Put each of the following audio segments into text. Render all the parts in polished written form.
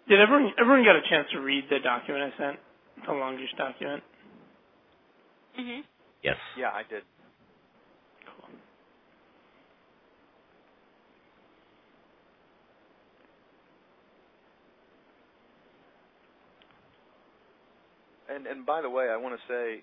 Did everyone got a chance to read the document I sent, the longish document? Mhm. Yes. Yeah, I did. Cool. And by the way, I want to say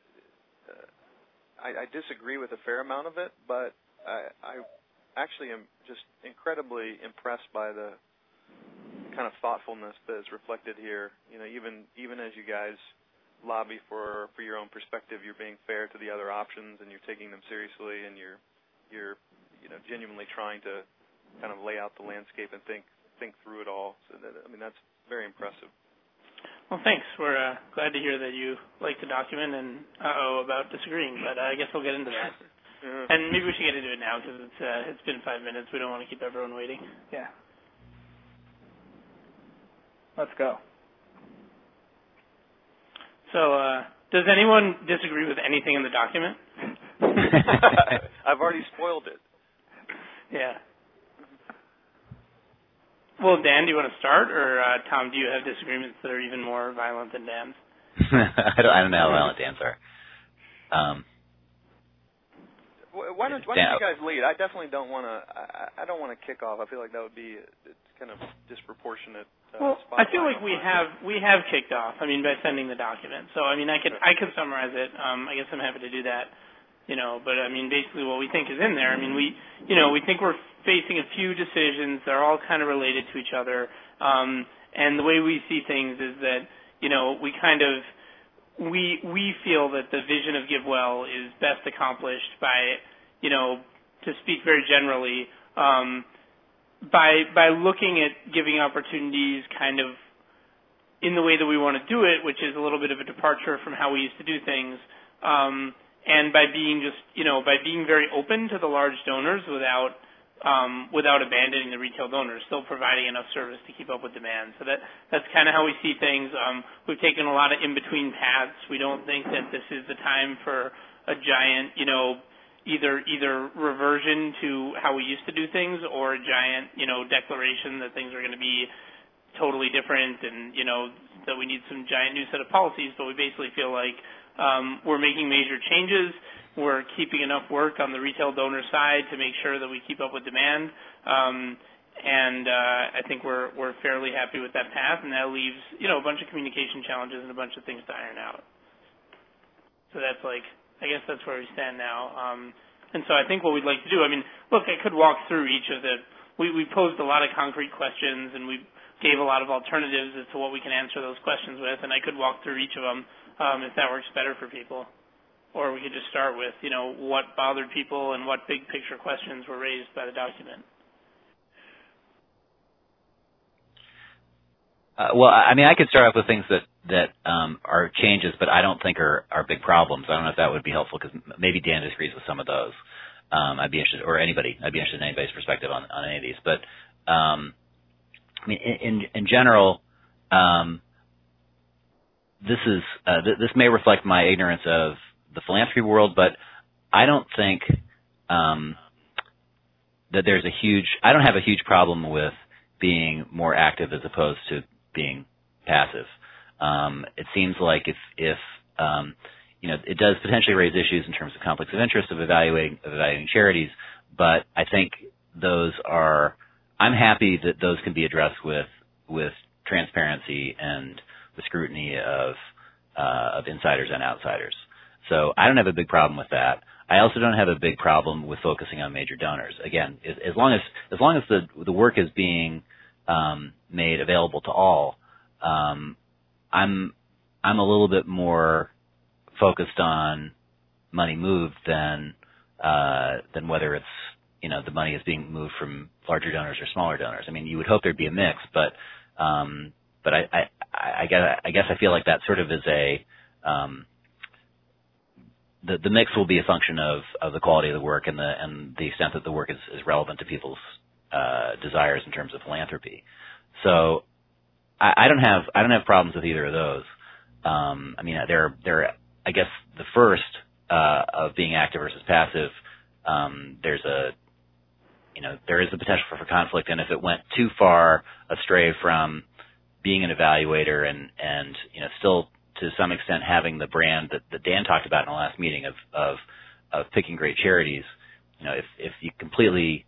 I disagree with a fair amount of it, but I actually am just incredibly impressed by the kind of thoughtfulness that is reflected here. Even as you guys lobby for your own perspective, you're being fair to the other options, and you're taking them seriously, and you're genuinely trying to kind of lay out the landscape and think through it all. So that's very impressive. Well, thanks. We're glad to hear that you like the document and about disagreeing, but I guess we'll get into that. And maybe we should get into it now because it's been 5 minutes. We don't want to keep everyone waiting. Yeah. Let's go. So, does anyone disagree with anything in the document? I've already spoiled it. Yeah. Well, Dan, do you want to start, or Tom, do you have disagreements that are even more violent than Dan's? I don't know how violent Dan's are. Why don't you guys lead? I definitely don't want to. I don't want to kick off. I feel like that would be kind of disproportionate. Well, I feel like we have kicked off. By sending the document. So, I could summarize it. I guess I'm happy to do that. But basically what we think is in there. We think we're facing a few decisions. They're all kind of related to each other. And the way we see things is that, we feel that the vision of GiveWell is best accomplished by, to speak very generally, by looking at giving opportunities kind of in the way that we want to do it, which is a little bit of a departure from how we used to do things. And by being by being very open to the large donors without abandoning the retail donors, still providing enough service to keep up with demand. So that's kind of how we see things. We've taken a lot of in-between paths. We don't think that this is the time for a giant, either reversion to how we used to do things or a giant, declaration that things are going to be totally different and, that we need some giant new set of policies. But we basically feel like we're making major changes. We're keeping enough work on the retail donor side to make sure that we keep up with demand. And I think we're fairly happy with that path, and that leaves, a bunch of communication challenges and a bunch of things to iron out. So that's I guess that's where we stand now. And so I think what we'd like to do, look, I could walk through each of we posed a lot of concrete questions, and we gave a lot of alternatives as to what we can answer those questions with, and I could walk through each of them if that works better for people. Or we could just start with, what bothered people and what big picture questions were raised by the document. I could start off with things that are changes, but I don't think are big problems. I don't know if that would be helpful because maybe Dan disagrees with some of those. I'd be interested, or anybody. I'd be interested in anybody's perspective on any of these. But in general, this may reflect my ignorance of the philanthropy world, but I don't think that there's I don't have a huge problem with being more active as opposed to being passive. It seems like if it does potentially raise issues in terms of conflicts of interest of evaluating charities, but I think I'm happy that those can be addressed with transparency and the scrutiny of insiders and outsiders. So I don't have a big problem with that. I also don't have a big problem with focusing on major donors. Again, as long as the work is being made available to all, I'm a little bit more focused on money moved than whether it's the money is being moved from larger donors or smaller donors. You would hope there'd be a mix, but I guess I feel like that sort of is the mix will be a function of the quality of the work and the extent that the work is relevant to people's desires in terms of philanthropy. So I don't have problems with either of those. They're I guess the first of being active versus passive. There is the potential for conflict, and if it went too far astray from being an evaluator and still to some extent having the brand that Dan talked about in the last meeting of picking great charities. If you completely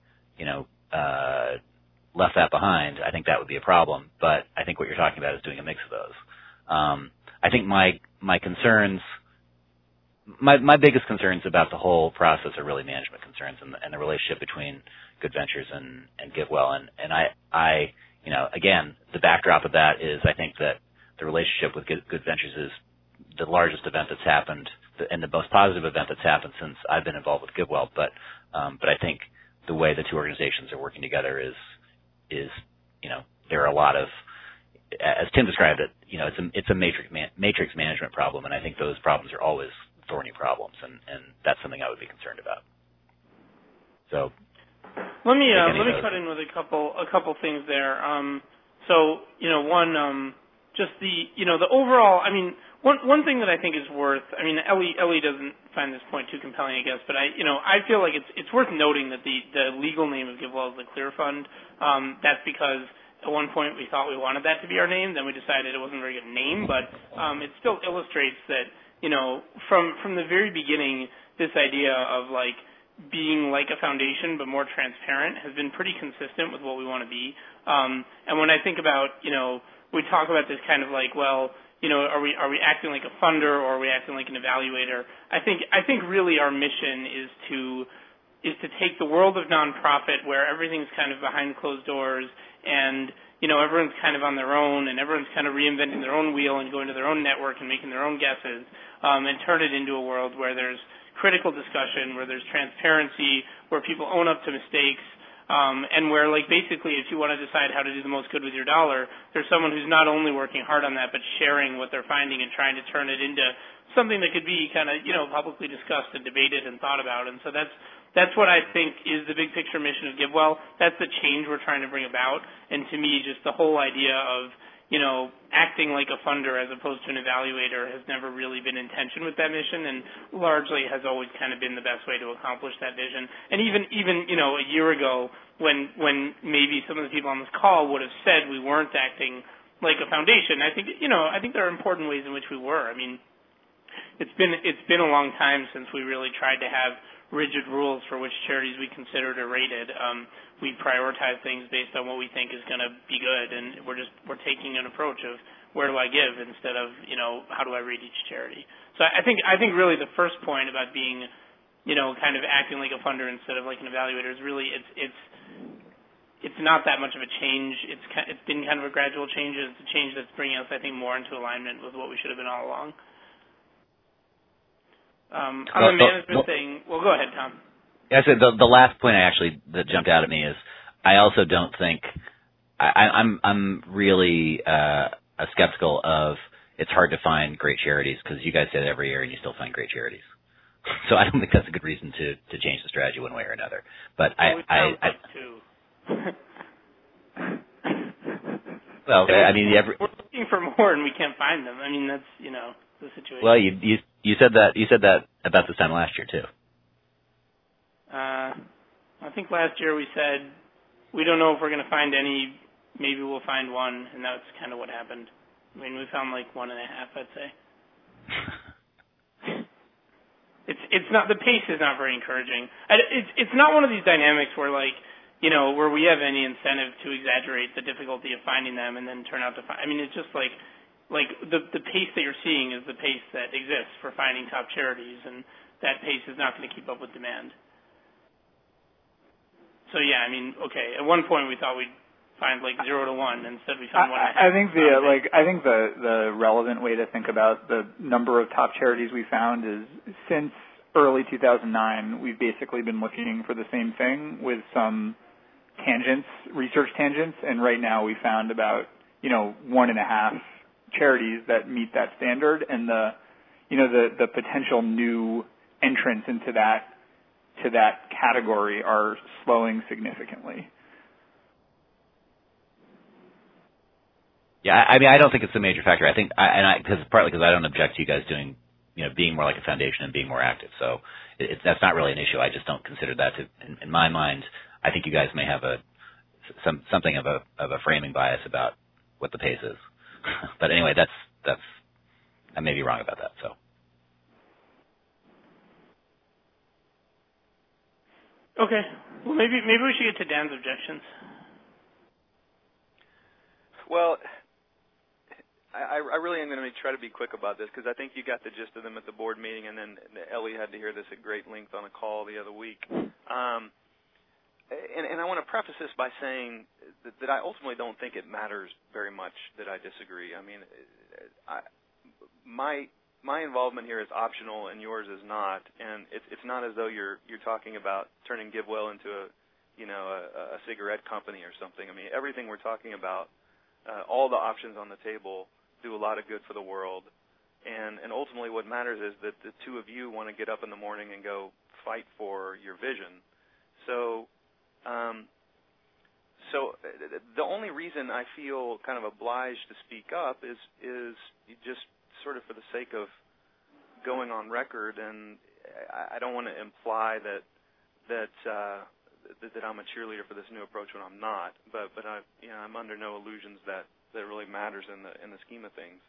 left that behind, I think that would be a problem. But I think what you're talking about is doing a mix of those. I think my concerns, my biggest concerns about the whole process are really management concerns and the relationship between Good Ventures and GiveWell. And I again, the backdrop of that is I think that the relationship with Good Ventures is the largest event that's happened and the most positive event that's happened since I've been involved with GiveWell. But I think the way the two organizations are working together is there are a lot of, as Tim described it, it's a matrix management problem, and I think those problems are always thorny problems, and that's something I would be concerned about. So let me cut in with a couple things there. One, just the overall. I mean, one thing that I think is worth. I mean, Ellie doesn't find this point too compelling, I guess, but I feel like it's worth noting that the legal name of GiveWell is the Clear Fund. That's because at one point we thought we wanted that to be our name, then we decided it wasn't a very good name, but it still illustrates that from the very beginning, this idea of like being like a foundation but more transparent has been pretty consistent with what we want to be. And when I think about we talk about this kind of like, well, are we acting like a funder or are we acting like an evaluator? I think really our mission is to take the world of nonprofit where everything's kind of behind closed doors and everyone's kind of on their own and everyone's kind of reinventing their own wheel and going to their own network and making their own guesses, and turn it into a world where there's critical discussion, where there's transparency, where people own up to mistakes, and where, like, basically if you want to decide how to do the most good with your dollar, there's someone who's not only working hard on that but sharing what they're finding and trying to turn it into something that could be kind of publicly discussed and debated and thought about. And so that's what I think is the big picture mission of GiveWell. That's the change we're trying to bring about. And to me, just the whole idea of acting like a funder as opposed to an evaluator has never really been in tension with that mission, and largely has always kind of been the best way to accomplish that vision. And even a year ago, when maybe some of the people on this call would have said we weren't acting like a foundation, I think there are important ways in which we were. I mean, it's been a long time since we really tried to have rigid rules for which charities we considered or rated. We prioritize things based on what we think is going to be good, and we're taking an approach of where do I give instead of how do I rate each charity. So I think really the first point about being kind of acting like a funder instead of like an evaluator is really it's not that much of a change. It's been kind of a gradual change. It's a change that's bringing us, I think, more into alignment with what we should have been all along. On the management thing, well, go ahead, Tom. Yeah, so the last point that jumped out at me is I also don't think I'm really skeptical of it's hard to find great charities because you guys say that every year and you still find great charies. So I don't think that's a good reason to change the strategy one way or another. But well, I mean, we're looking for more and we can't find them. I mean, that's the situation. Well, you said that about this time last year too. I think last year we said we don't know if we're going to find any. Maybe we'll find one, and that's kind of what happened. I mean, we found like 1.5, I'd say. It's not, the pace is not very encouraging. It's not one of these dynamics where where we have any incentive to exaggerate the difficulty of finding them and then turn out to find. I mean, it's just like the pace that you're seeing is the pace that exists for finding top charities, and that pace is not going to keep up with demand. So yeah, I mean, okay. At one point we thought we'd find like 0 to 1, and instead we found 1.5. I think the relevant way to think about the number of top charities we found is since early 2009, we've basically been looking for the same thing with some tangents, research tangents, and right now we found about 1.5 charities that meet that standard, and the potential new entrants into that category are slowing significantly. Yeah, I mean, I don't think it's a major factor. I think, partly because I don't object to you guys doing, being more like a foundation and being more active. So that's not really an issue. I just don't consider that in my mind. I think you guys may have something of a framing bias about what the pace is. But anyway, that's I may be wrong about that. So. Okay. Well, maybe we should get to Dan's objections. Well, I really am going to try to be quick about this because I think you got the gist of them at the board meeting, and then Ellie had to hear this at great length on a call the other week. And I want to preface this by saying that I ultimately don't think it matters very much that I disagree. I mean, my involvement here is optional and yours is not, and it's not as though you're talking about turning GiveWell into a cigarette company or something. I mean, everything we're talking about, all the options on the table do a lot of good for the world, and ultimately what matters is that the two of you want to get up in the morning and go fight for your vision. So the only reason I feel kind of obliged to speak up is just sort of for the sake of going on record, and I don't want to imply that I'm a cheerleader for this new approach when I'm not, but I'm under no illusions that really matters in the scheme of things.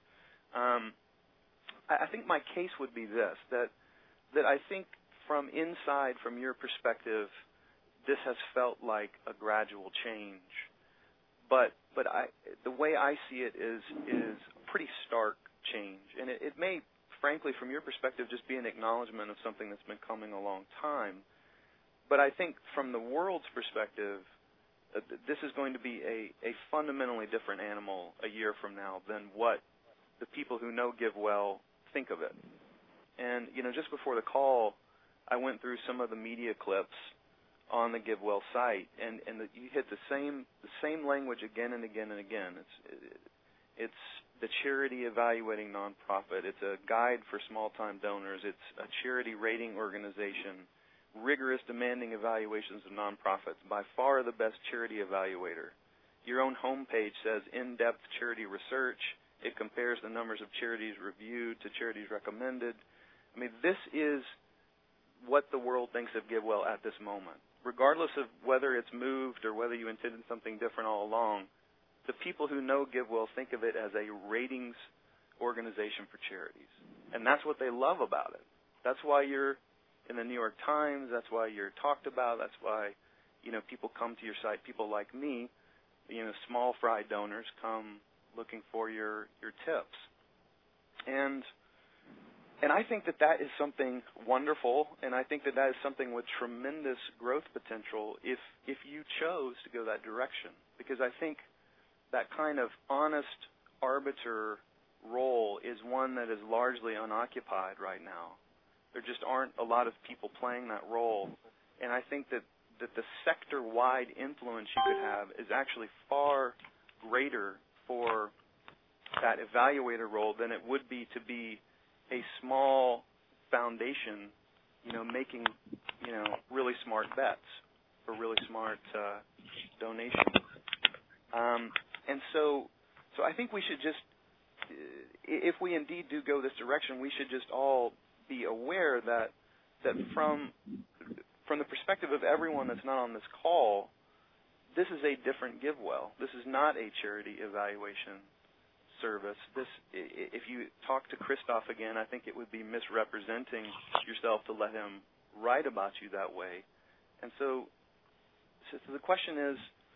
I think my case would be this, that I think from inside, from your perspective, this has felt like a gradual change. But the way I see it is a pretty stark change. And it may, frankly, from your perspective, just be an acknowledgement of something that's been coming a long time. But I think from the world's perspective, this is going to be a fundamentally different animal a year from now than what the people who know GiveWell think of it. And, just before the call, I went through some of the media clips on the GiveWell site, and you hit the same language again and again and again. It's the charity evaluating nonprofit. It's a guide for small-time donors. It's a charity rating organization. Rigorous, demanding evaluations of nonprofits, by far the best charity evaluator. Your own homepage says in-depth charity research. It compares the numbers of charities reviewed to charities recommended. I mean, this is what the world thinks of GiveWell at this moment. Regardless of whether it's moved or whether you intended something different all along, the people who know GiveWell think of it as a ratings organization for charities. And that's what they love about it. That's why you're in the New York Times. That's why you're talked about. That's why, people come to your site. People like me, small fry donors come looking for your tips. And I think that is something wonderful, and I think that is something with tremendous growth potential if you chose to go that direction. Because I think that kind of honest arbiter role is one that is largely unoccupied right now. There just aren't a lot of people playing that role. And I think that the sector-wide influence you could have is actually far greater for that evaluator role than it would be to be a small foundation, making, really smart bets for really smart donations. And so I think we should just, if we indeed do go this direction, we should just all be aware that from the perspective of everyone that's not on this call, this is a different GiveWell. This is not a charity evaluation service. If you talk to Christoph again, I think it would be misrepresenting yourself to let him write about you that way. And so the question is,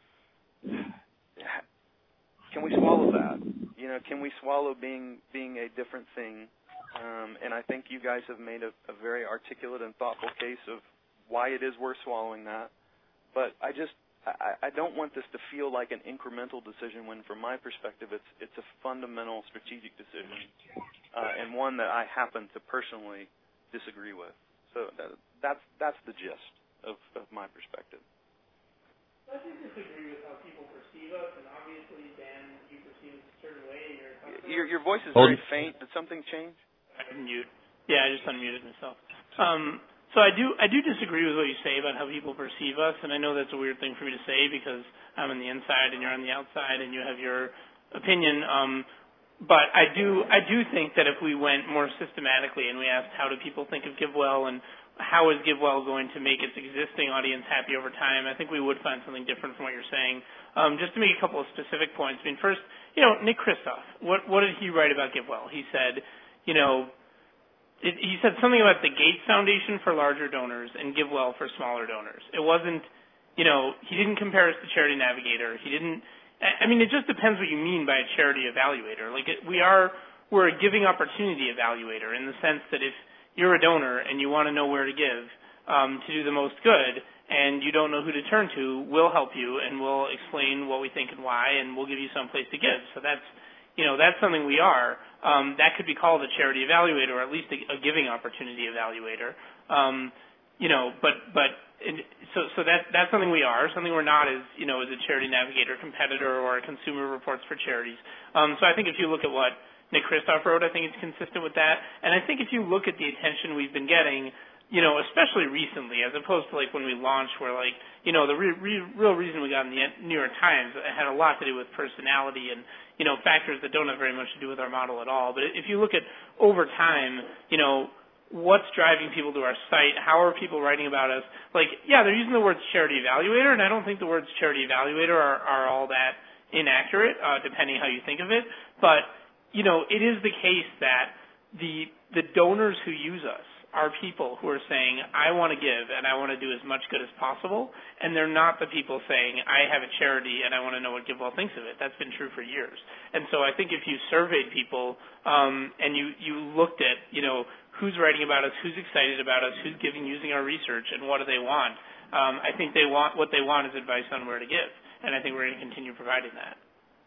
can we swallow that? Can we swallow being a different thing? And I think you guys have made a very articulate and thoughtful case of why it is worth swallowing that. But I don't want this to feel like an incremental decision when, from my perspective, it's a fundamental strategic decision and one that I happen to personally disagree with. So that's the gist of my perspective. I do disagree with how people perceive us, and obviously, Dan, you perceive us a certain way. Your voice is very faint. Did something change? Unmute. Yeah, I just unmuted myself. So I do disagree with what you say about how people perceive us, and I know that's a weird thing for me to say because I'm on the inside and you're on the outside and you have your opinion. But I do think that if we went more systematically and we asked how do people think of GiveWell and how is GiveWell going to make its existing audience happy over time, I think we would find something different from what you're saying. Just to make a couple of specific points. I mean, first, Nick Kristof, what did he write about GiveWell? He said, he said something about the Gates Foundation for larger donors and GiveWell for smaller donors. It wasn't, he didn't compare us to Charity Navigator. He didn't. I mean, it just depends what you mean by a charity evaluator. Like, we're a giving opportunity evaluator in the sense that if you're a donor and you want to know where to give to do the most good, and you don't know who to turn to, we'll help you and we'll explain what we think and why, and we'll give you some place to give. So that's something we are. That could be called a charity evaluator, or at least a giving opportunity evaluator. So that's something we are. Something we're not is a Charity Navigator competitor or a Consumer Reports for Charities. So I think if you look at what Nick Kristof wrote, I think it's consistent with that. And I think if you look at the attention we've been getting, especially recently, as opposed to like when we launched, where the real reason we got in the New York Times had a lot to do with personality and factors that don't have very much to do with our model at all. But if you look at over time, what's driving people to our site? How are people writing about us? Like, yeah, they're using the words charity evaluator, and I don't think the words charity evaluator are all that inaccurate, depending how you think of it. But it is the case that the donors who use us are people who are saying, I want to give and I want to do as much good as possible, and they're not the people saying, I have a charity and I want to know what GiveWell thinks of it. That's been true for years. And so I think if you surveyed people and you looked at, who's writing about us, who's excited about us, who's giving using our research, and what do they want, I think what they want is advice on where to give, and I think we're going to continue providing that.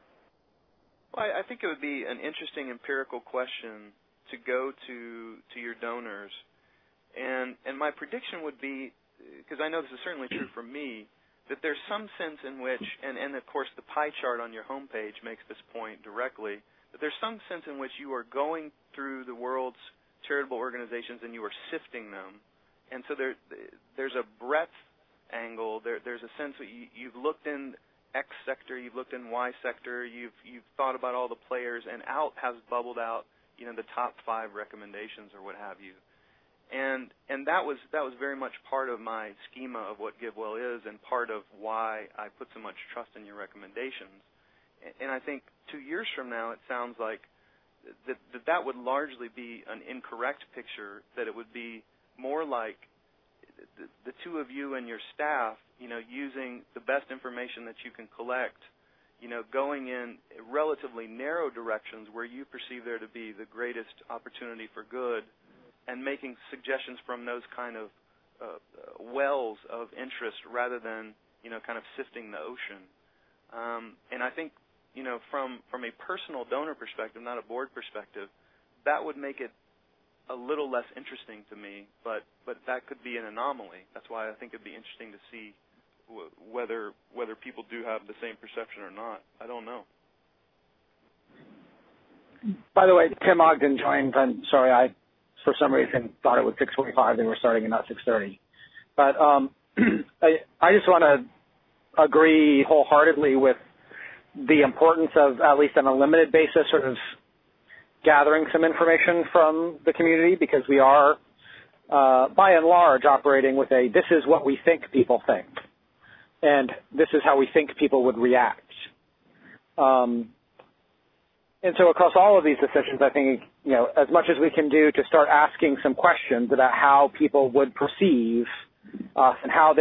Well, I think it would be an interesting empirical question to go to your donors. And my prediction would be, because I know this is certainly true for me, that there's some sense in which, and of course the pie chart on your homepage makes this point directly, that there's some sense in which you are going through the world's charitable organizations and you are sifting them. And so there's a breadth angle. There's a sense that you've looked in X sector, you've looked in Y sector, you've thought about all the players, and out has bubbled out, the top 5 recommendations or what have you. And that was very much part of my schema of what GiveWell is, and part of why I put so much trust in your recommendations. And I think 2 years from now, it sounds like that would largely be an incorrect picture, that it would be more like the two of you and your staff, using the best information that you can collect, going in relatively narrow directions where you perceive there to be the greatest opportunity for good, and making suggestions from those kind of wells of interest rather than, kind of sifting the ocean. And I think, from a personal donor perspective, not a board perspective, that would make it a little less interesting to me, but that could be an anomaly. That's why I think it'd be interesting to see whether people do have the same perception or not. I don't know. By the way, Tim Ogden joined. I'm sorry, I for some reason thought it was 6:45. They were starting and not 6:30. But I just want to agree wholeheartedly with the importance of, at least on a limited basis, sort of gathering some information from the community, because we are, by and large, operating with this is what we think people think, and this is how we think people would react. And so across all of these decisions, I think, as much as we can do to start asking some questions about how people would perceive us and how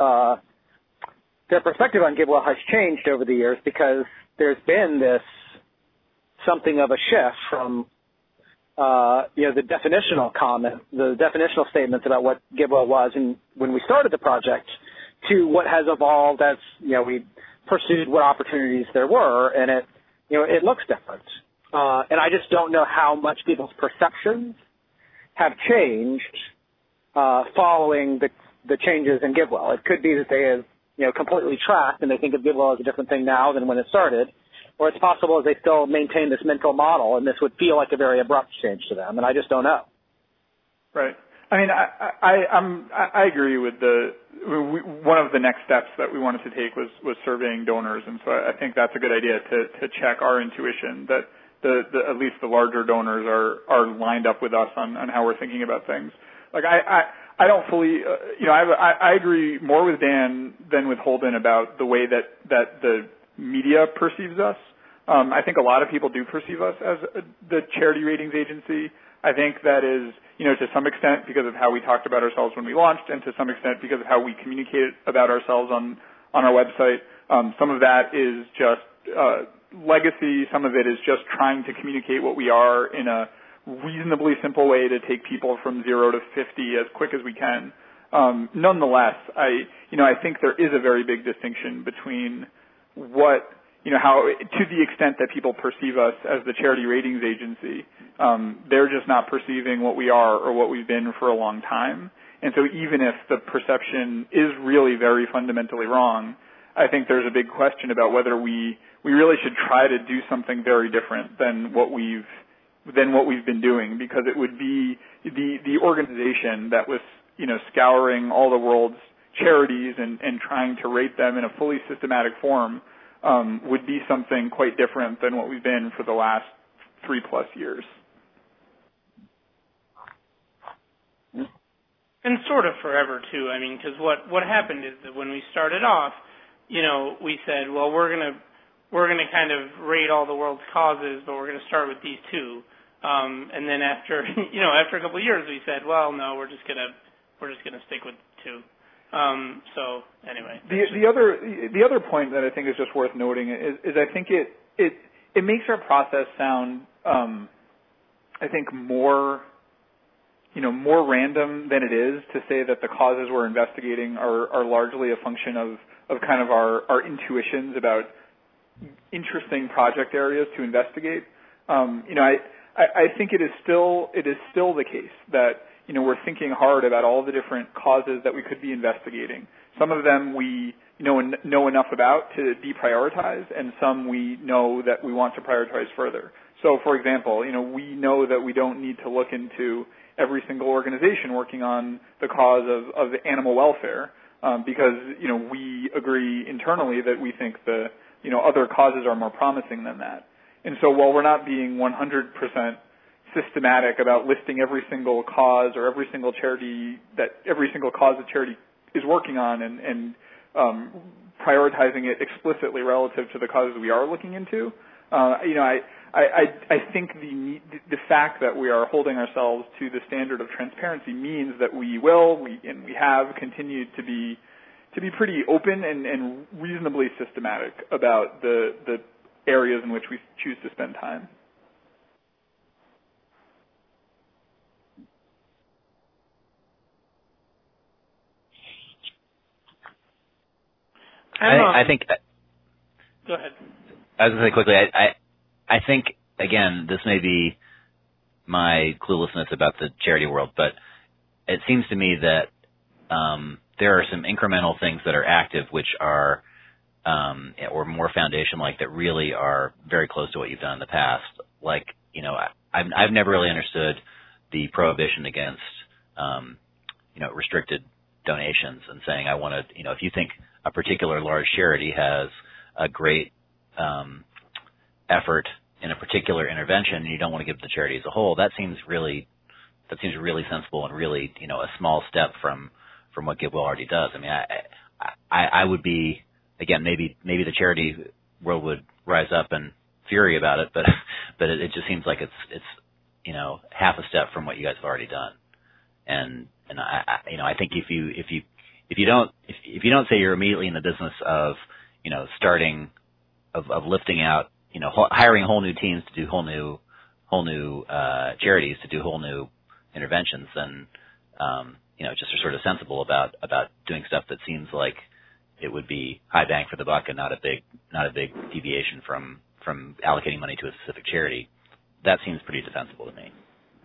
their perspective on GiveWell has changed over the years, because there's been this something of a shift from, the definitional comment, the definitional statements about what GiveWell was and when we started the project, to what has evolved as, we pursued what opportunities there were, and it looks different. And I just don't know how much people's perceptions have changed following the changes in GiveWell. It could be that they have, completely tracked and they think of GiveWell as a different thing now than when it started, or it's possible that they still maintain this mental model and this would feel like a very abrupt change to them, and I just don't know. Right. I mean, I agree with one of the next steps that we wanted to take was surveying donors, and so I think that's a good idea to check our intuition that at least the larger donors are lined up with us on how we're thinking about things. Like I don't fully, I agree more with Dan than with Holden about the way that the media perceives us. I think a lot of people do perceive us as the charity ratings agency. I think that is, to some extent because of how we talked about ourselves when we launched, and to some extent because of how we communicate about ourselves on our website. Some of that is just legacy. Some of it is just trying to communicate what we are in a reasonably simple way to take people from 0 to 50 as quick as we can. Nonetheless, I think there is a very big distinction between how, to the extent that people perceive us as the charity ratings agency, they're just not perceiving what we are or what we've been for a long time. And so even if the perception is really very fundamentally wrong, I think there's a big question about whether we really should try to do something very different than what we've been doing, because it would be the organization that was, scouring all the world's charities and trying to rate them in a fully systematic form would be something quite different than what we've been for the last 3+ years. And sort of forever too. I mean, because what happened is that when we started off, we said, well, we're gonna kind of rate all the world's causes, but we're gonna start with these two. And then after a couple of years, we said, well, no, we're just gonna stick with two. So anyway, the other point that I think is just worth noting is I think it makes our process sound I think more random than it is to say that the causes we're investigating are largely a function of kind of our intuitions about interesting project areas to investigate. I think it is still the case that we're thinking hard about all the different causes that we could be investigating. Some of them we know enough about to deprioritize, and some we know that we want to prioritize further. So, for example, we know that we don't need to look into every single organization working on the cause of animal welfare because we agree internally that we think the other causes are more promising than that. And so while we're not being 100% systematic about listing every single cause or every single cause the charity is working on and prioritizing it explicitly relative to the causes we are looking into, I think the fact that we are holding ourselves to the standard of transparency means that we have continued to be pretty open and reasonably systematic about the areas in which we choose to spend time. I think. Go ahead. I was going to say quickly. I think again, this may be my cluelessness about the charity world, but it seems to me that there are some incremental things that are active, which are or more foundation-like, that really are very close to what you've done in the past. Like, I've never really understood the prohibition against restricted donations and saying I want to, if you think a particular large charity has a great effort in a particular intervention and you don't want to give it to the charity as a whole, that seems really sensible and really, a small step from what GiveWell already does. I mean, I would be, again, maybe the charity world would rise up in fury about it, but it just seems like it's half a step from what you guys have already done. And I think if you don't say you're immediately in the business of starting of lifting out, hiring whole new teams to do whole new charities to do whole new interventions, then just are sort of sensible about doing stuff that seems like it would be high bang for the buck and not a big deviation from allocating money to a specific charity. That seems pretty defensible to me.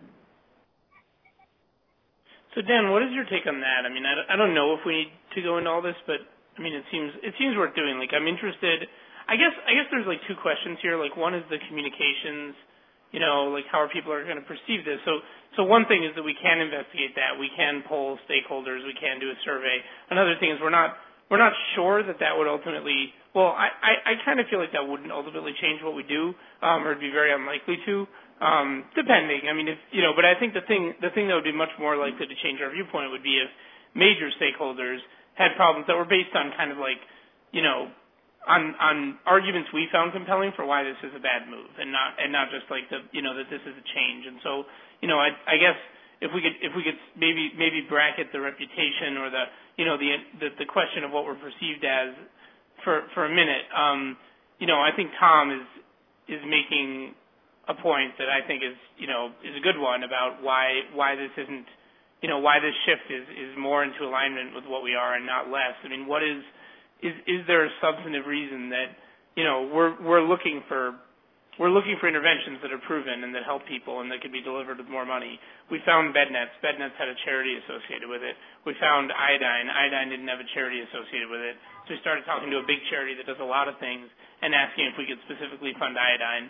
So Dan, what is your take on that? I mean, I don't know if we need to go into all this, but I mean, it seems worth doing. Like, I'm interested. I guess there's like two questions here. Like, one is the communications. Like how are people going to perceive this? So one thing is that we can investigate that. We can poll stakeholders. We can do a survey. Another thing is we're not we're not sure that would ultimately. Well, I kind of feel like that wouldn't ultimately change what we do, or it'd be very unlikely to. Depending. I mean, if but I think the thing that would be much more likely to change our viewpoint would be if major stakeholders had problems that were based on kind of like, on arguments we found compelling for why this is a bad move, and not just like that this is a change. And so, I guess if we could maybe bracket the reputation or the question of what we're perceived as for a minute. I think Tom is making a point that I think is a good one about why this isn't, why this shift is more into alignment with what we are and not less. I mean, is there a substantive reason that we're looking for interventions that are proven and that help people and that can be delivered with more money? We found BedNets. BedNets had a charity associated with it. We found Iodine. Iodine didn't have a charity associated with it. So we started talking to a big charity that does a lot of things and asking if we could specifically fund Iodine.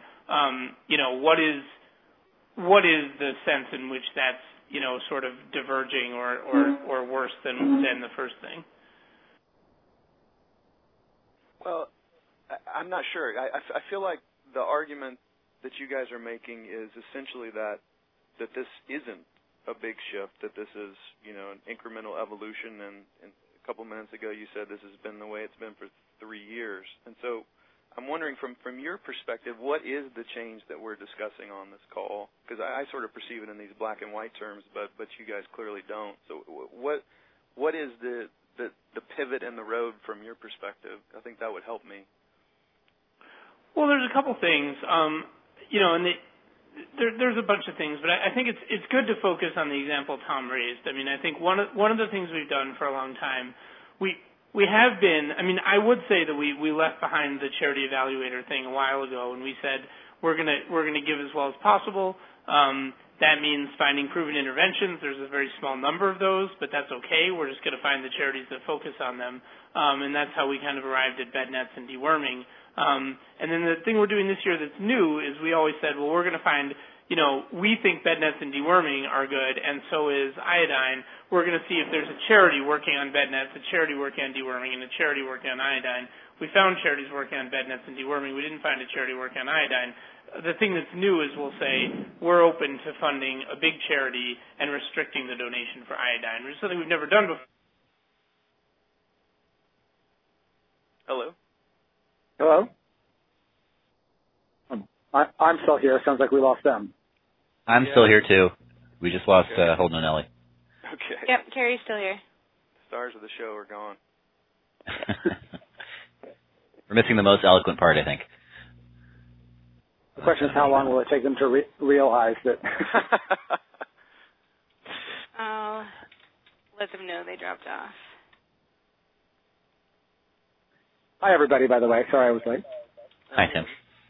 What is the sense in which that's sort of diverging or worse than the first thing? Well, I'm not sure. I feel like the argument that you guys are making is essentially that this isn't a big shift, that this is an incremental evolution, and a couple minutes ago you said this has been the way it's been for 3 years. And so I'm wondering from your perspective, what is the change that we're discussing on this call? Because I sort of perceive it in these black and white terms, but you guys clearly don't. So what is the pivot in the road from your perspective? I think that would help me. Well, there's a couple things, and there's a bunch of things, but I think it's good to focus on the example Tom raised. I mean, I think one of the things we've done for a long time, we have been. I mean, I would say that we left behind the charity evaluator thing a while ago, and we said we're gonna give as well as possible. That means finding proven interventions. There's a very small number of those, but that's okay. We're just going to find the charities that focus on them, and that's how we kind of arrived at BedNets and deworming. And then the thing we're doing this year that's new is we always said, well, we're going to find, we think BedNets and deworming are good, and so is Iodine. We're going to see if there's a charity working on BedNets, a charity working on deworming, and a charity working on Iodine. We found charities working on BedNets and deworming. We didn't find a charity working on Iodine. The thing that's new is we'll say we're open to funding a big charity and restricting the donation for Iodine, which is something we've never done before. Hello? Hello? I'm still here. Sounds like we lost them. I'm still here, too. We just lost Holden and Ellie. Okay. Yep, Carrie's still here. Stars of the show are gone. We're missing the most eloquent part, I think. The question is, how long will it take them to realize that? I'll let them know they dropped off. Hi, everybody, by the way. Sorry I was late. Hi, Tim.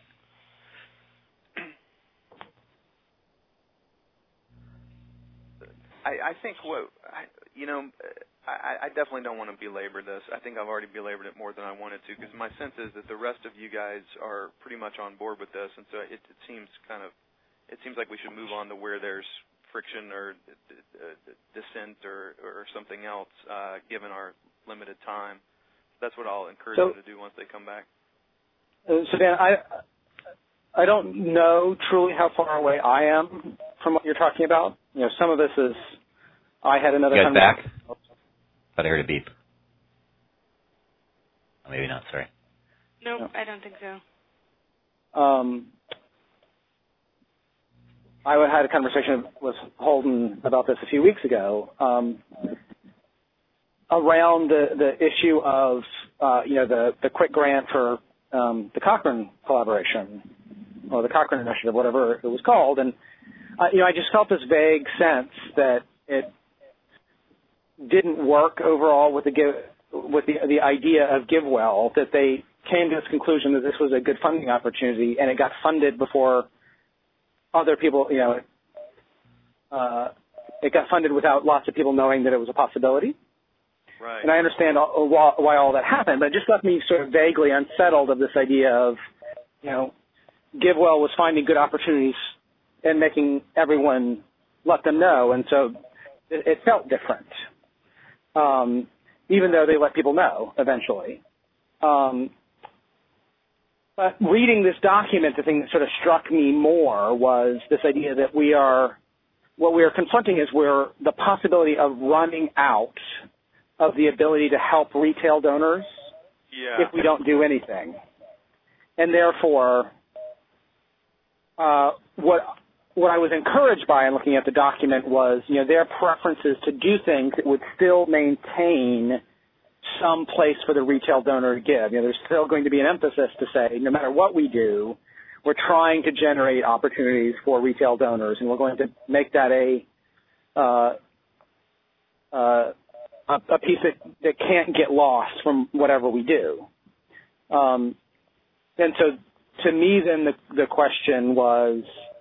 I think I definitely don't want to belabor this. I think I've already belabored it more than I wanted to, because my sense is that the rest of you guys are pretty much on board with this, and so it seems like we should move on to where there's friction or dissent or something else, given our limited time. That's what I'll encourage them to do once they come back. So Dan, I don't know truly how far away I am from what you're talking about. Some of this is I had another. You guys back? Thought I heard a beep. Oh, maybe not. Sorry. Nope, no. I don't think so. I had a conversation with Holden about this a few weeks ago, around the issue of the quick grant for the Cochrane collaboration or the Cochrane Initiative, whatever it was called, and I just felt this vague sense that it didn't work overall with the idea of GiveWell, that they came to this conclusion that this was a good funding opportunity, and it got funded before other people, it got funded without lots of people knowing that it was a possibility. Right. And I understand why all that happened, but it just left me sort of vaguely unsettled of this idea of, GiveWell was finding good opportunities and making everyone let them know, and so it felt different. even though they let people know eventually. But reading this document, the thing that sort of struck me more was this idea that what we are confronting is the possibility of running out of the ability to help retail donors if we don't do anything. And therefore, what I was encouraged by in looking at the document was, their preferences to do things that would still maintain some place for the retail donor to give. There's still going to be an emphasis to say, no matter what we do, we're trying to generate opportunities for retail donors, and we're going to make that a piece that can't get lost from whatever we do. And so, to me, then the question was,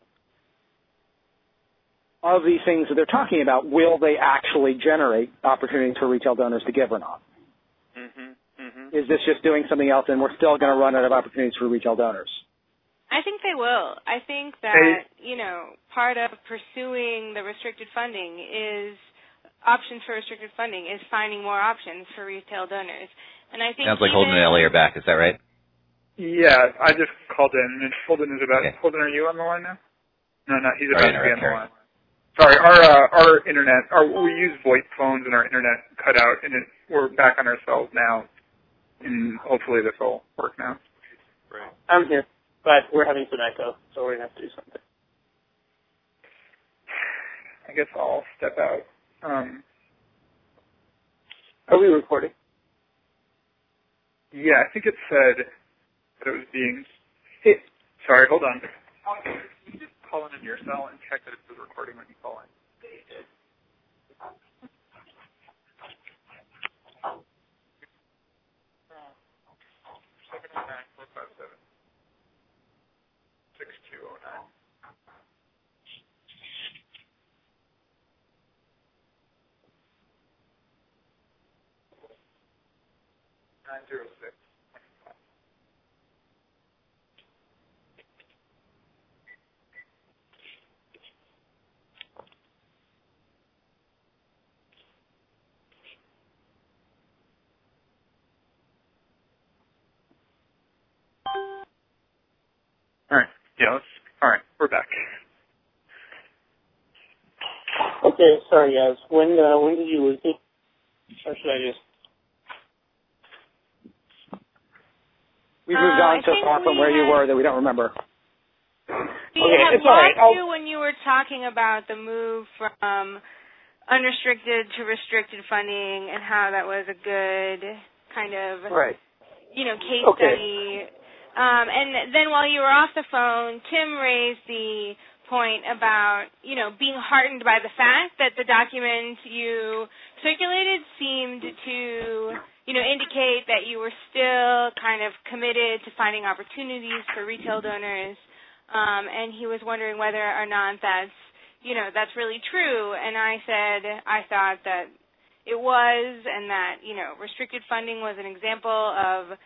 of these things that they're talking about, will they actually generate opportunities for retail donors to give or not? Is this just doing something else, and we're still going to run out of opportunities for retail donors? I think they will. I think that, part of pursuing the restricted funding options for restricted funding is finding more options for retail donors. And I think sounds like Holden and Ellie are back. Is that right? Yeah, I just called in. Holden is about. Okay. Holden, are you on the line now? No, he's about to be on the line. Sorry, our internet. We use VoIP phones, and our internet cut out, and we're back on our cells now. And hopefully this will work now. Right. I'm here, but we're having some echo, so we're gonna have to do something. I guess I'll step out. Are we recording? Yeah, I think it said that it was being... Sorry, hold on. Can you just call in your cell and check that it was recording when you call in? All right. Yeah. All right. We're back. Okay. Sorry, guys. When did you lose me? Or should I just? We've moved on so far from where you were that we don't remember. We had lost you when you were talking about the move from unrestricted to restricted funding and how that was a good kind of, case study. And then while you were off the phone, Tim raised the point about, being heartened by the fact that the document you circulated seemed to, indicate that you were still kind of committed to finding opportunities for retail donors. And he was wondering whether or not that's really true. And I said I thought that it was, and that, restricted funding was an example of,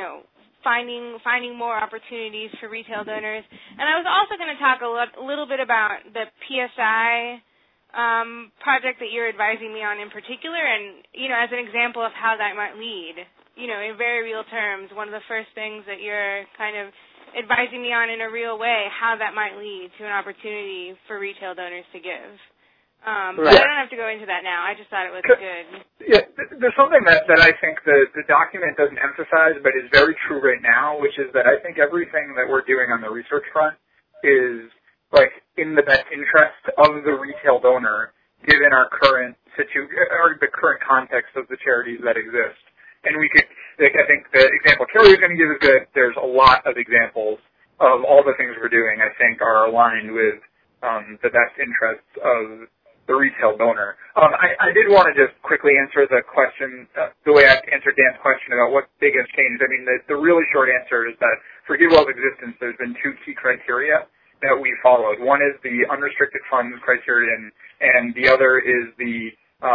finding more opportunities for retail donors. And I was also going to talk a little bit about the PSI project that you're advising me on in particular, and, as an example of how that might lead, in very real terms, one of the first things that you're kind of advising me on in a real way, how that might lead to an opportunity for retail donors to give. But I don't have to go into that now. I just thought it was good. Yeah, there's something that I think the document doesn't emphasize, but is very true right now, which is that I think everything that we're doing on the research front is in the best interest of the retail donor, given our current or the current context of the charities that exist. And we could, I think the example Kelly is going to give is good. There's a lot of examples of all the things we're doing, I think, are aligned with the best interests of the retail donor. I did want to just quickly answer the question, the way I answered Dan's question about what big has changed. I mean, the really short answer is that for GiveWell's existence, there's been two key criteria that we followed. One is the unrestricted funds criterion, and the other is the,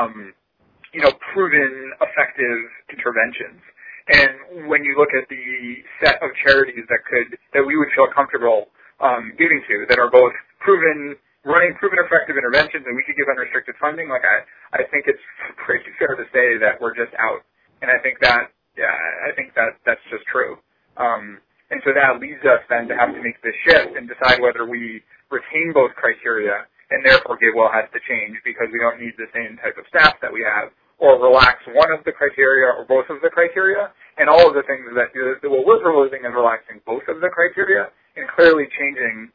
proven effective interventions. And when you look at the set of charities that we would feel comfortable giving to, that are both proven running proven effective interventions and we could give unrestricted funding, like I think it's pretty fair to say that we're just out. And I think that's just true. And so that leads us then to have to make this shift and decide whether we retain both criteria and therefore GiveWell has to change because we don't need the same type of staff that we have, or relax one of the criteria or both of the criteria, and all of the things that what we're proposing is relaxing both of the criteria and clearly changing,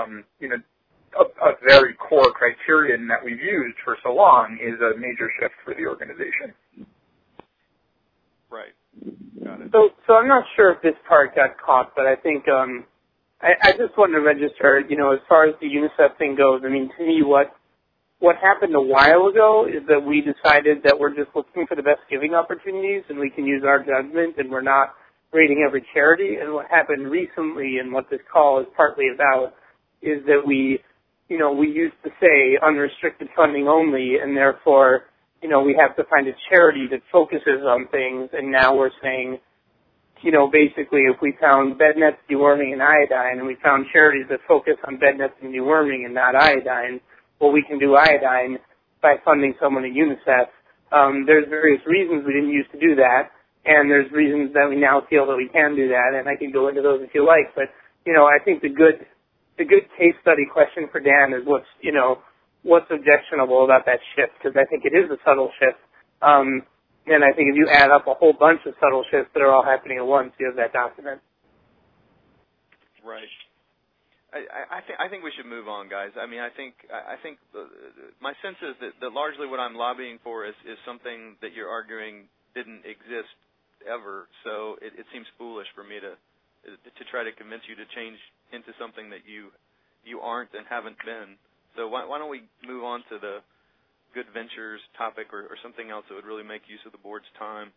a very core criterion that we've used for so long is a major shift for the organization. Right. Got it. So I'm not sure if this part got caught, but I think I just wanted to register, as far as the UNICEF thing goes, I mean, to me, what happened a while ago is that we decided that we're just looking for the best giving opportunities and we can use our judgment and we're not rating every charity. And what happened recently and what this call is partly about is that we used to say unrestricted funding only and therefore, we have to find a charity that focuses on things, and now we're saying, basically if we found bed nets, deworming, and iodine, and we found charities that focus on bed nets and deworming and not iodine, well, we can do iodine by funding someone at UNICEF. There's various reasons we didn't used to do that, and there's reasons that we now feel that we can do that, and I can go into those if you like, but, I think the good case study question for Dan is what's objectionable about that shift, because I think it is a subtle shift. And I think if you add up a whole bunch of subtle shifts that are all happening at once, you have that document. Right. I think we should move on, guys. I mean, I think my sense is that largely what I'm lobbying for is something that you're arguing didn't exist ever. So it seems foolish for me to try to convince you to change into something that you aren't and haven't been. So why don't we move on to the Good Ventures topic or something else that would really make use of the board's time?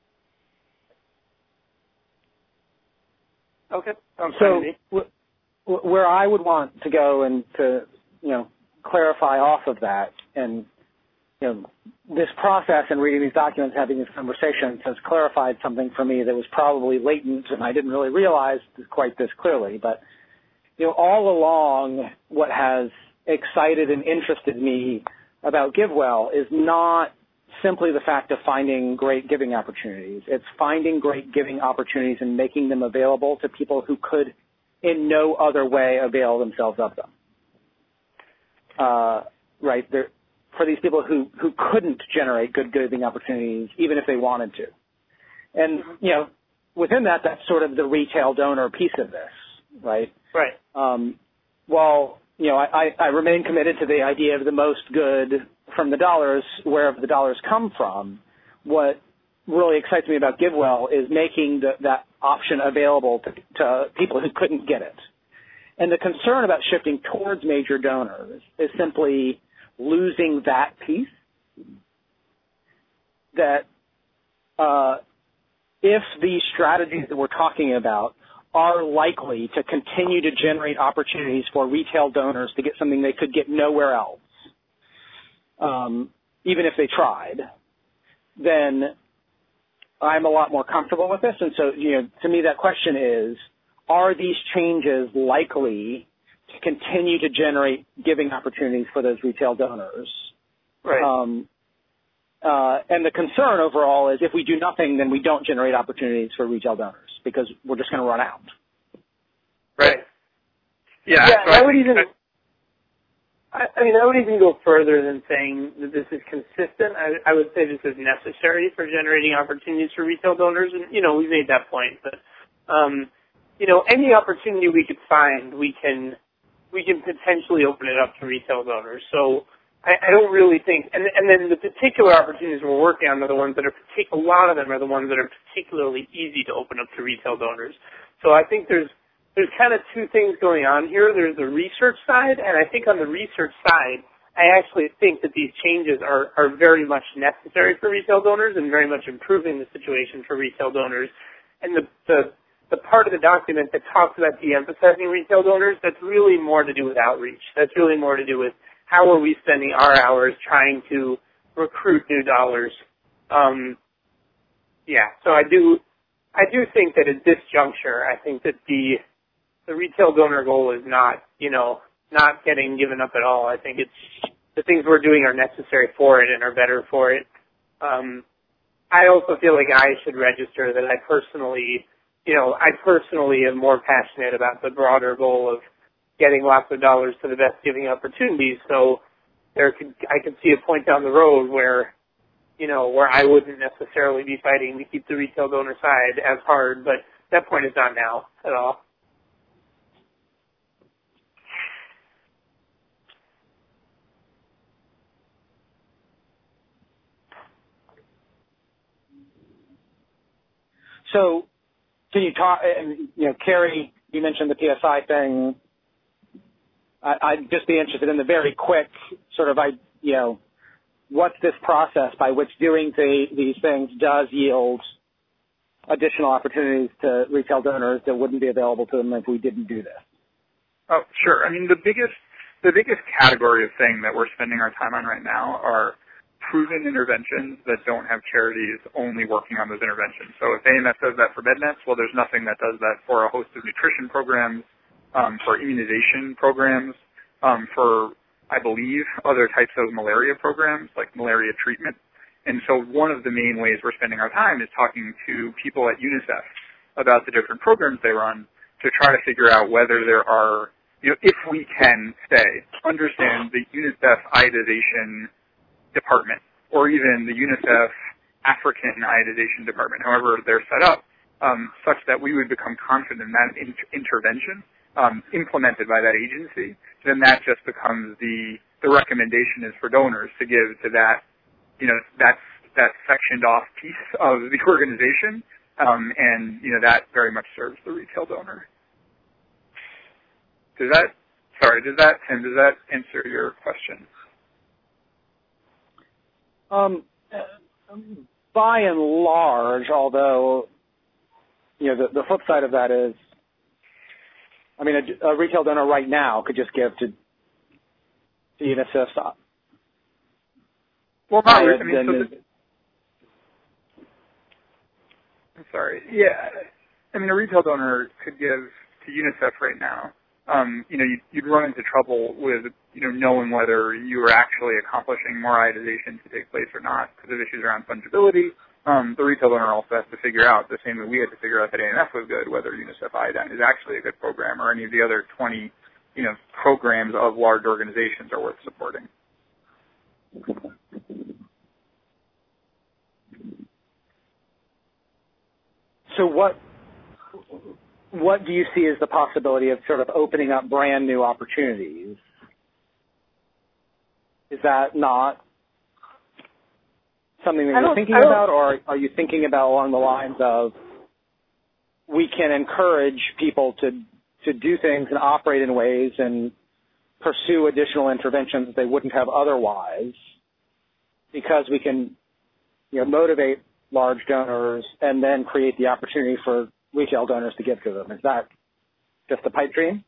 Okay. So where I would want to go and to, clarify off of that, and, this process and reading these documents, having these conversations has clarified something for me that was probably latent and I didn't really realize quite this clearly. But, all along what has excited and interested me about GiveWell is not simply the fact of finding great giving opportunities. It's finding great giving opportunities and making them available to people who could in no other way avail themselves of them. For these people who couldn't generate good giving opportunities even if they wanted to. And, within that's sort of the retail donor piece of this, right? Right. I remain committed to the idea of the most good from the dollars, wherever the dollars come from. What really excites me about GiveWell is making that option available to people who couldn't get it. And the concern about shifting towards major donors is simply losing that piece. That if these strategies that we're talking about are likely to continue to generate opportunities for retail donors to get something they could get nowhere else, even if they tried, then I'm a lot more comfortable with this. And so, to me, that question is, are these changes likely to continue to generate giving opportunities for those retail donors? Right. And the concern overall is if we do nothing, then we don't generate opportunities for retail donors because we're just going to run out. Right. Yeah. So I would even go further than saying that this is consistent. I would say this is necessary for generating opportunities for retail donors, and we made that point. But any opportunity we could find, we can potentially open it up to retail donors. So I don't really think, and then the particular opportunities we're working on are the ones that are a lot of them are the ones that are particularly easy to open up to retail donors. So I think there's kind of two things going on here. There's the research side, and I think on the research side, I actually think that these changes are very much necessary for retail donors and very much improving the situation for retail donors. And the part of the document that talks about de-emphasizing retail donors, that's really more to do with outreach. That's really more to do with how are we spending our hours trying to recruit new dollars. So I do think that at this juncture, I think that the retail donor goal is not, not getting given up at all. I think it's the things we're doing are necessary for it and are better for it. I also feel like I should register that I personally am more passionate about the broader goal of getting lots of dollars to the best giving opportunities. So I could see a point down the road where I wouldn't necessarily be fighting to keep the retail donor side as hard, but that point is not now at all. So, can you talk? Carrie, you mentioned the PSI thing. I'd just be interested in the very quick sort of, what's this process by which doing these things does yield additional opportunities to retail donors that wouldn't be available to them if we didn't do this? Oh, sure. I mean, the biggest category of thing that we're spending our time on right now are proven interventions that don't have charities only working on those interventions. So if AMS does that for MedNets, well, there's nothing that does that for a host of nutrition programs, for immunization programs, for, I believe, other types of malaria programs, like malaria treatment. And so one of the main ways we're spending our time is talking to people at UNICEF about the different programs they run to try to figure out whether there are, if we can understand the UNICEF iodization department, or even the UNICEF African iodization department, however they're set up, such that we would become confident in that intervention implemented by that agency, then that just becomes the recommendation is for donors to give to that, that sectioned off piece of the organization, and that very much serves the retail donor. Does that answer your question? By and large, although, the flip side of that is, I mean, a retail donor right now could just give to UNICEF. Well, not really. I mean, I'm sorry. Yeah. I mean, a retail donor could give to UNICEF right now. You'd run into trouble with, knowing whether you were actually accomplishing more iodization to take place or not because of issues around fungibility. The retail donor also has to figure out, the same way we had to figure out that AMF was good, whether UNICEF Iodine is actually a good program or any of the other 20, programs of large organizations are worth supporting. So what do you see as the possibility of sort of opening up brand new opportunities? Is that not something that you're thinking about, or are you thinking about along the lines of we can encourage people to do things and operate in ways and pursue additional interventions they wouldn't have otherwise because we can, motivate large donors and then create the opportunity for retail donors to give to them? Is that just a pipe dream?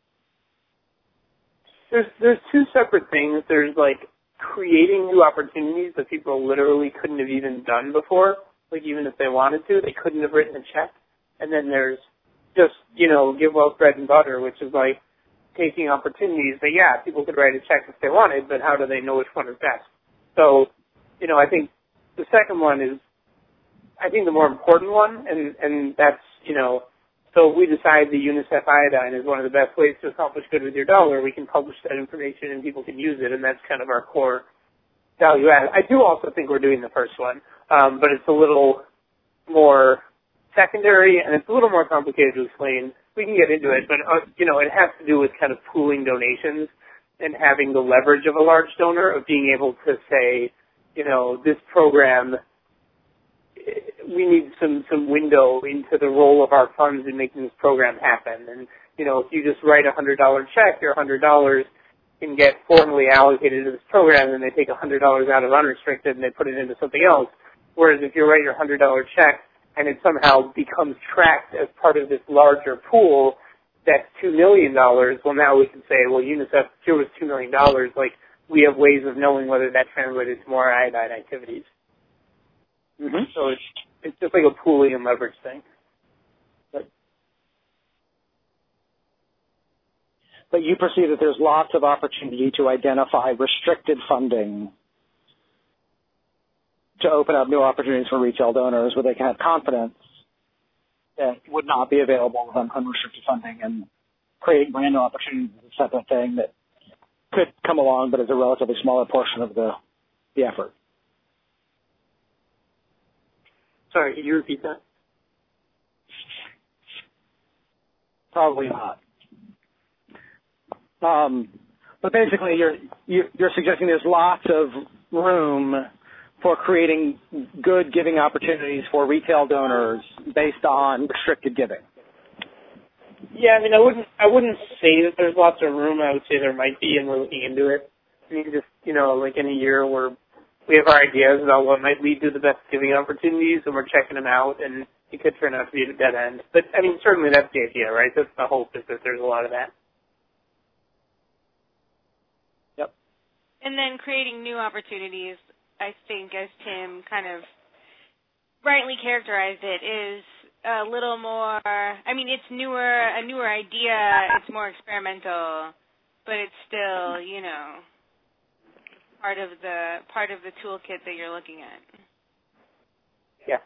There's two separate things. There's creating new opportunities that people literally couldn't have even done before. Even if they wanted to, they couldn't have written a check. And then there's just, give wealth bread and butter, which is taking opportunities that, people could write a check if they wanted, but how do they know which one is best? So, I think the second one is, I think the more important one, and that's, so if we decide the UNICEF iodine is one of the best ways to accomplish good with your dollar, we can publish that information and people can use it, and that's kind of our core value add. I do also think we're doing the first one, but it's a little more secondary, and it's a little more complicated to explain. We can get into it, but, it has to do with kind of pooling donations and having the leverage of a large donor, of being able to say, this program, we need some window into the role of our funds in making this program happen. And, if you just write a $100 check, your $100 can get formally allocated to this program, and they take $100 out of unrestricted and they put it into something else. Whereas if you write your $100 check and it somehow becomes tracked as part of this larger pool that's $2 million, well, now we can say, well, UNICEF, here was $2 million. We have ways of knowing whether that translated to more iodine activities. Mm-hmm. So it's just like a pooling and leverage thing. but you perceive that there's lots of opportunity to identify restricted funding to open up new opportunities for retail donors where they can have confidence that would not be available with unrestricted funding, and creating brand new opportunities is a separate thing that could come along but is a relatively smaller portion of the effort. Sorry, can you repeat that? Probably not. But basically, you're suggesting there's lots of room for creating good giving opportunities for retail donors based on restricted giving. Yeah, I mean, I wouldn't say that there's lots of room. I would say there might be, and we're looking into it. I mean, just, like in a year where we have our ideas about what might lead to the best giving opportunities, and we're checking them out, and it could turn out to be a dead end. But, I mean, certainly that's the idea, right? That's the hope, is that there's a lot of that. Yep. And then creating new opportunities, I think, as Tim kind of rightly characterized it, is a little more, I mean, it's a newer idea, it's more experimental, but it's still, part of the toolkit that you're looking at. Yeah.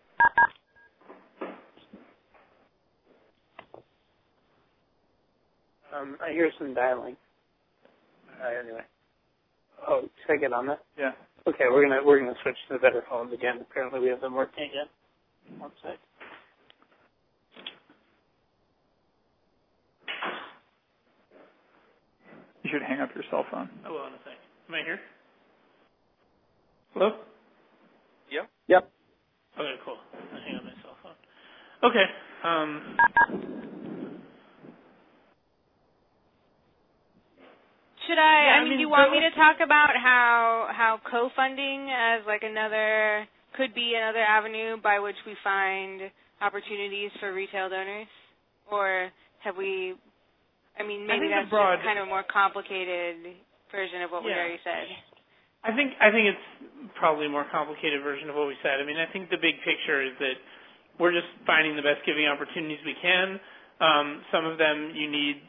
I hear some dialing. Anyway. Oh, should I get on that? Yeah. Okay, we're gonna switch to the better phones again. Apparently, we have them working again. One sec. You should hang up your cell phone. I will in a second. Am I here? Hello? Yep. Okay, cool. I'll hang up my cell phone. Okay. Should I mean, do you want me to talk about how co-funding as could be another avenue by which we find opportunities for retail donors? Or have we, maybe that's just kind of a more complicated version of what we already said. I think it's probably a more complicated version of what we said. I mean, I think the big picture is that we're just finding the best giving opportunities we can. Some of them you need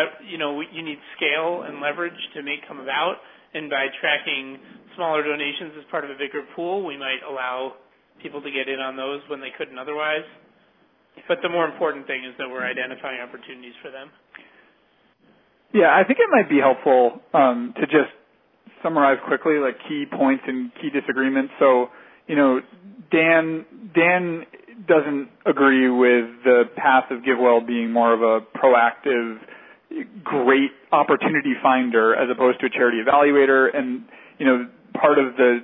scale and leverage to make come about, and by tracking smaller donations as part of a bigger pool, we might allow people to get in on those when they couldn't otherwise. But the more important thing is that we're identifying opportunities for them. Yeah, I think it might be helpful to just summarize quickly key points and key disagreements. So, Dan doesn't agree with the path of GiveWell being more of a proactive, great opportunity finder as opposed to a charity evaluator. And part of the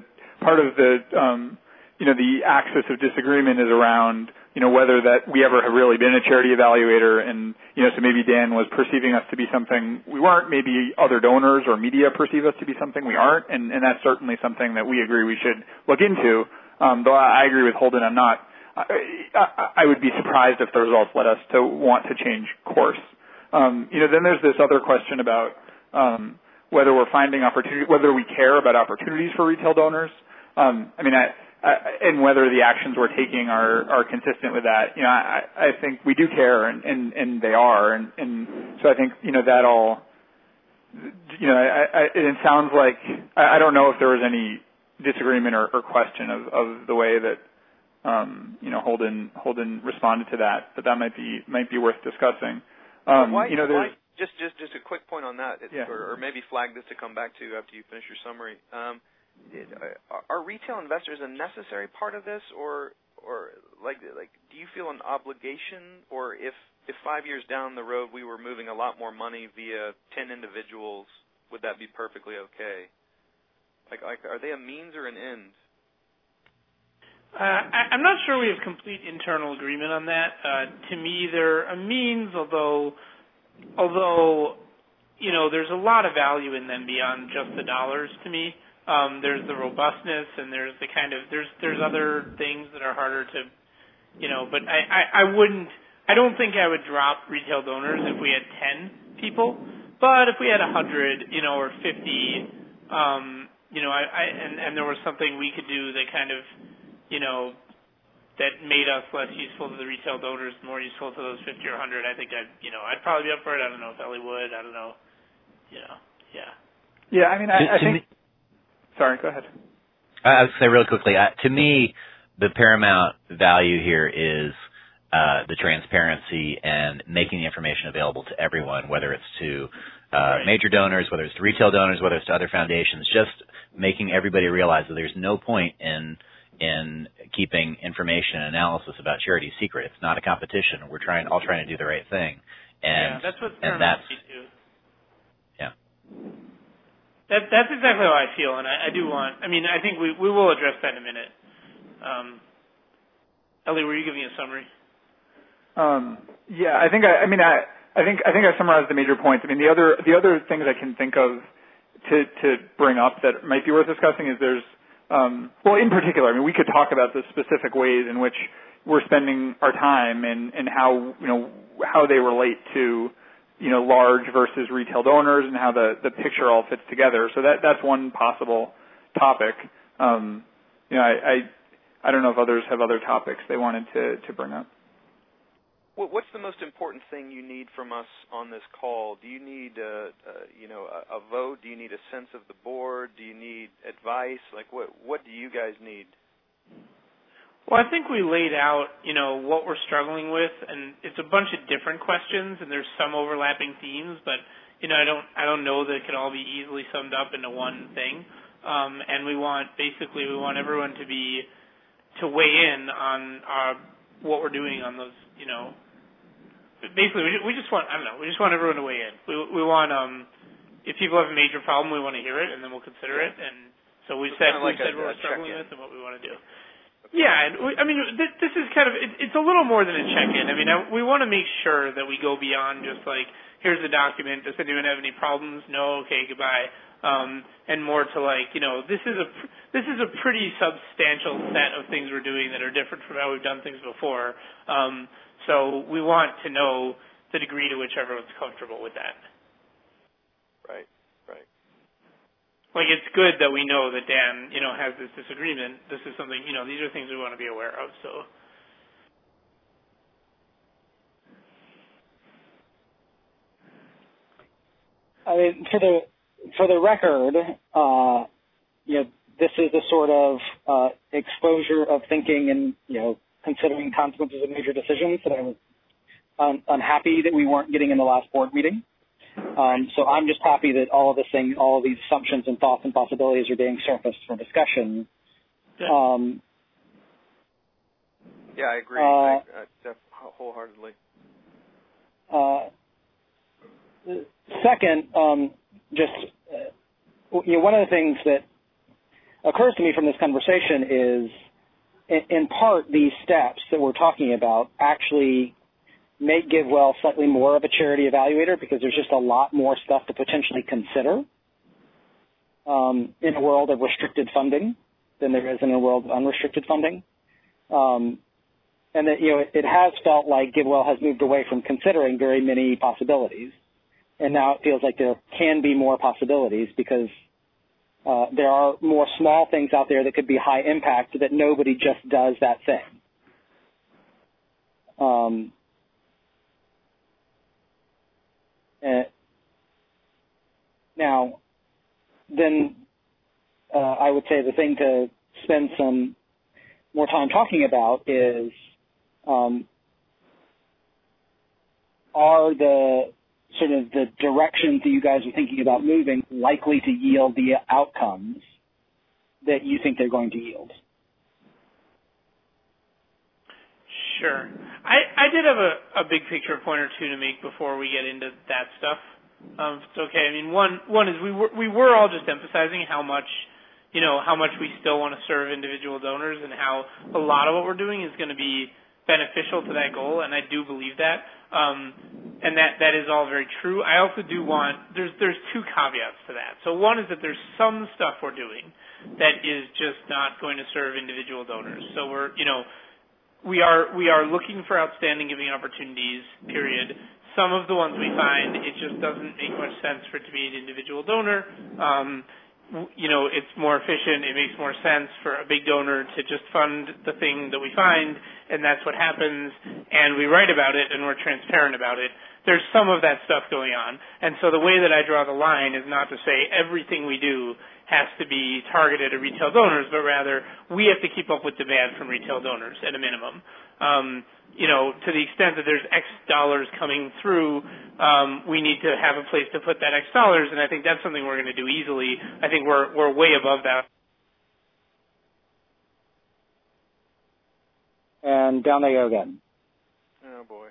the axis of disagreement is around whether that we ever have really been a charity evaluator, and so maybe Dan was perceiving us to be something we weren't. Maybe other donors or media perceive us to be something we aren't, and that's certainly something that we agree we should look into. Though I agree with Holden, I would be surprised if the results led us to want to change course. Then there's this other question about whether we're finding whether we care about opportunities for retail donors. And whether the actions we're taking are consistent with that. I think we do care, and they are, and so I think that all. It sounds like I don't know if there was any disagreement or question of the way that Holden responded to that, but that might be worth discussing. Just a quick point on that, or maybe flag this to come back to after you finish your summary. Are retail investors a necessary part of this, or do you feel an obligation, or if 5 years down the road we were moving a lot more money via 10 individuals, would that be perfectly okay? Are they a means or an end? I'm not sure we have complete internal agreement on that. To me, they're a means, although there's a lot of value in them beyond just the dollars to me. There's the robustness, and there's the there's other things that are harder to, but I don't think I would drop retail donors if we had 10 people, but if we had 100, or 50, and there was something we could do that that made us less useful to the retail donors, more useful to those 50 or 100, I think I'd probably be up for it. I don't know if Ellie would. I don't know. Yeah. Yeah, I mean, I think. Sorry, go ahead. I would say really quickly. To me, the paramount value here is the transparency and making the information available to everyone, whether it's to major donors, whether it's to retail donors, whether it's to other foundations. Just making everybody realize that there's no point in keeping information and analysis about charity secret. It's not a competition. We're all trying to do the right thing. And that's what that's too. Yeah. That's exactly how I feel, and I do want. I mean, I think we will address that in a minute. Ellie, were you giving a summary? Yeah, I think I summarized the major points. I mean, the other things I can think of to bring up that might be worth discussing is there's in particular, I mean, we could talk about the specific ways in which we're spending our time and how how they relate to large versus retail donors and how the picture all fits together. So that's one possible topic. I don't know if others have other topics they wanted to bring up. What's the most important thing you need from us on this call? Do you need a vote? Do you need a sense of the board? Do you need advice? Like what do you guys need? Well, I think we laid out, what we're struggling with, and it's a bunch of different questions, and there's some overlapping themes, but I don't know that it can all be easily summed up into one thing. And we want everyone to weigh in on what we're doing on those, Basically, we just want everyone to weigh in. We want, if people have a major problem, we want to hear it, and then we'll consider it. And so we said what we're struggling with and what we want to do. Yeah, and this is kind of, it's a little more than a check-in. I mean, we want to make sure that we go beyond just like, here's the document, does anyone have any problems? No, okay, goodbye. And more to like, this is a pretty substantial set of things we're doing that are different from how we've done things before. So we want to know the degree to which everyone's comfortable with that. Right. Like, it's good that we know that Dan, has this disagreement. This is something, these are things we want to be aware of, so. I mean, for the record, this is the sort of exposure of thinking and, considering consequences of major decisions that I was unhappy that we weren't getting in the last board meeting. So I'm just happy that all of these assumptions and thoughts and possibilities are being surfaced for discussion. Yeah, I agree. Wholeheartedly. Second, one of the things that occurs to me from this conversation is, in part, these steps that we're talking about actually make GiveWell slightly more of a charity evaluator because there's just a lot more stuff to potentially consider in a world of restricted funding than there is in a world of unrestricted funding. And that, it has felt like GiveWell has moved away from considering very many possibilities. And now it feels like there can be more possibilities because there are more small things out there that could be high impact that nobody just does that thing. Now, then I would say the thing to spend some more time talking about is are the sort of the directions that you guys are thinking about moving likely to yield the outcomes that you think they're going to yield? Sure. I did have a big picture point or two to make before we get into that stuff. If it's okay. I mean, one is we were all just emphasizing how much we still want to serve individual donors and how a lot of what we're doing is going to be beneficial to that goal, and I do believe that. And that is all very true. I also do want, there's two caveats to that. So one is that there's some stuff we're doing that is just not going to serve individual donors. So we are looking for outstanding giving opportunities, period. Some of the ones we find, it just doesn't make much sense for it to be an individual donor. it's more efficient, it makes more sense for a big donor to just fund the thing that we find, and that's what happens, and we write about it, and we're transparent about it. There's some of that stuff going on. And so the way that I draw the line is not to say everything we do has to be targeted at retail donors, but rather we have to keep up with demand from retail donors at a minimum. To the extent that there's X dollars coming through, we need to have a place to put that X dollars, and I think that's something we're going to do easily. I think we're way above that. And down they go again. Oh, boy.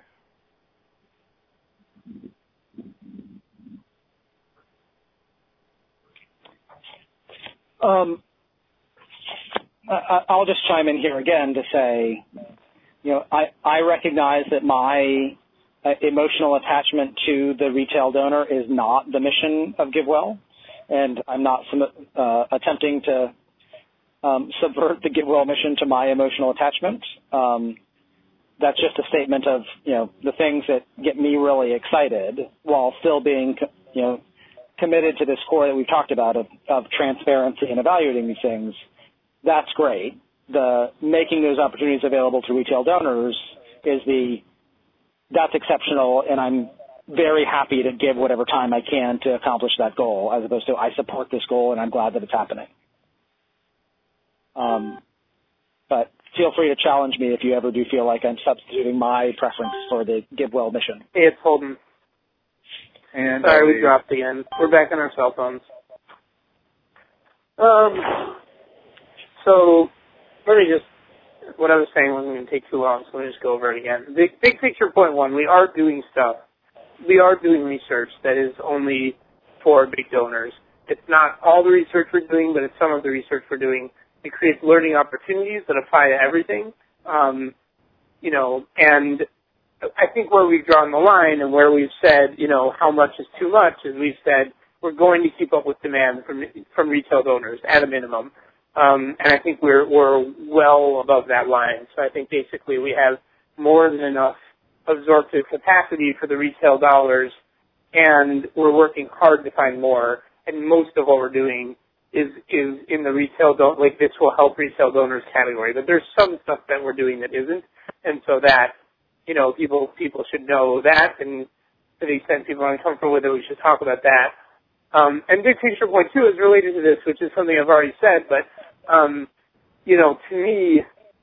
I'll just chime in here again to say, I recognize that my emotional attachment to the retail donor is not the mission of GiveWell, and I'm not attempting to subvert the GiveWell mission to my emotional attachment. That's just a statement of, the things that get me really excited while still being, committed to this core that we've talked about of transparency and evaluating these things. That's great. The making those opportunities available to retail donors that's exceptional, and I'm very happy to give whatever time I can to accomplish that goal, as opposed to I support this goal and I'm glad that it's happening. But feel free to challenge me if you ever do feel like I'm substituting my preference for the GiveWell mission. Hey, it's Holden. And sorry, we dropped again. We're back on our cell phones. So let me what I was saying wasn't going to take too long, so let me just go over it again. Big picture point one, we are doing stuff. We are doing research that is only for big donors. It's not all the research we're doing, but it's some of the research we're doing. It creates learning opportunities that apply to everything. And I think where we've drawn the line and where we've said, how much is too much, is we've said we're going to keep up with demand from retail donors at a minimum. And I think we're well above that line. So I think basically we have more than enough absorptive capacity for the retail dollars, and we're working hard to find more. And most of what we're doing is in the retail this will help retail donors category. But there's some stuff that we're doing that isn't, and so that people should know that. And to the extent people are uncomfortable with it, we should talk about that. And big picture point two is related to this, which is something I've already said, but to me,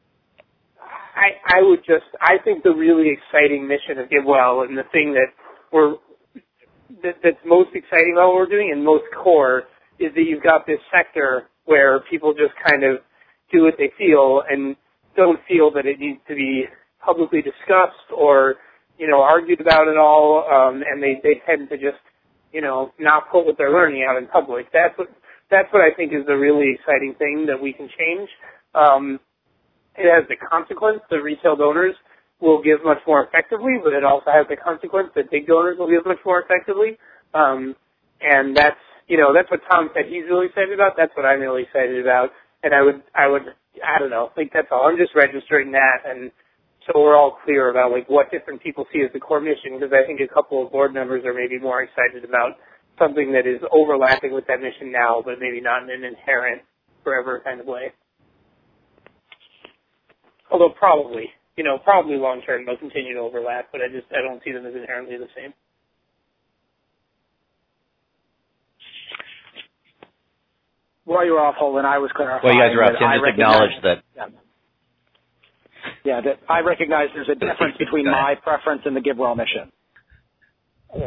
I think the really exciting mission of GiveWell and the thing that's most exciting about what we're doing and most core is that you've got this sector where people just kind of do what they feel and don't feel that it needs to be publicly discussed or, argued about at all, and they tend to just, not put what they're learning out in public. That's what I think is the really exciting thing that we can change. It has the consequence that retail donors will give much more effectively, but it also has the consequence that big donors will give much more effectively. And that's what Tom said he's really excited about. That's what I'm really excited about. And I don't know, that's all. I'm just registering that, and so we're all clear about what different people see as the core mission, because I think a couple of board members are maybe more excited about something that is overlapping with that mission now, but maybe not in an inherent forever kind of way. Although probably long term they'll continue to overlap, but I don't see them as inherently the same. While you were off, Holden, I was clarifying. Well, you guys are up. Tim just acknowledged that. Yeah, that I recognize there's a difference between my preference and the GiveWell mission. Yeah.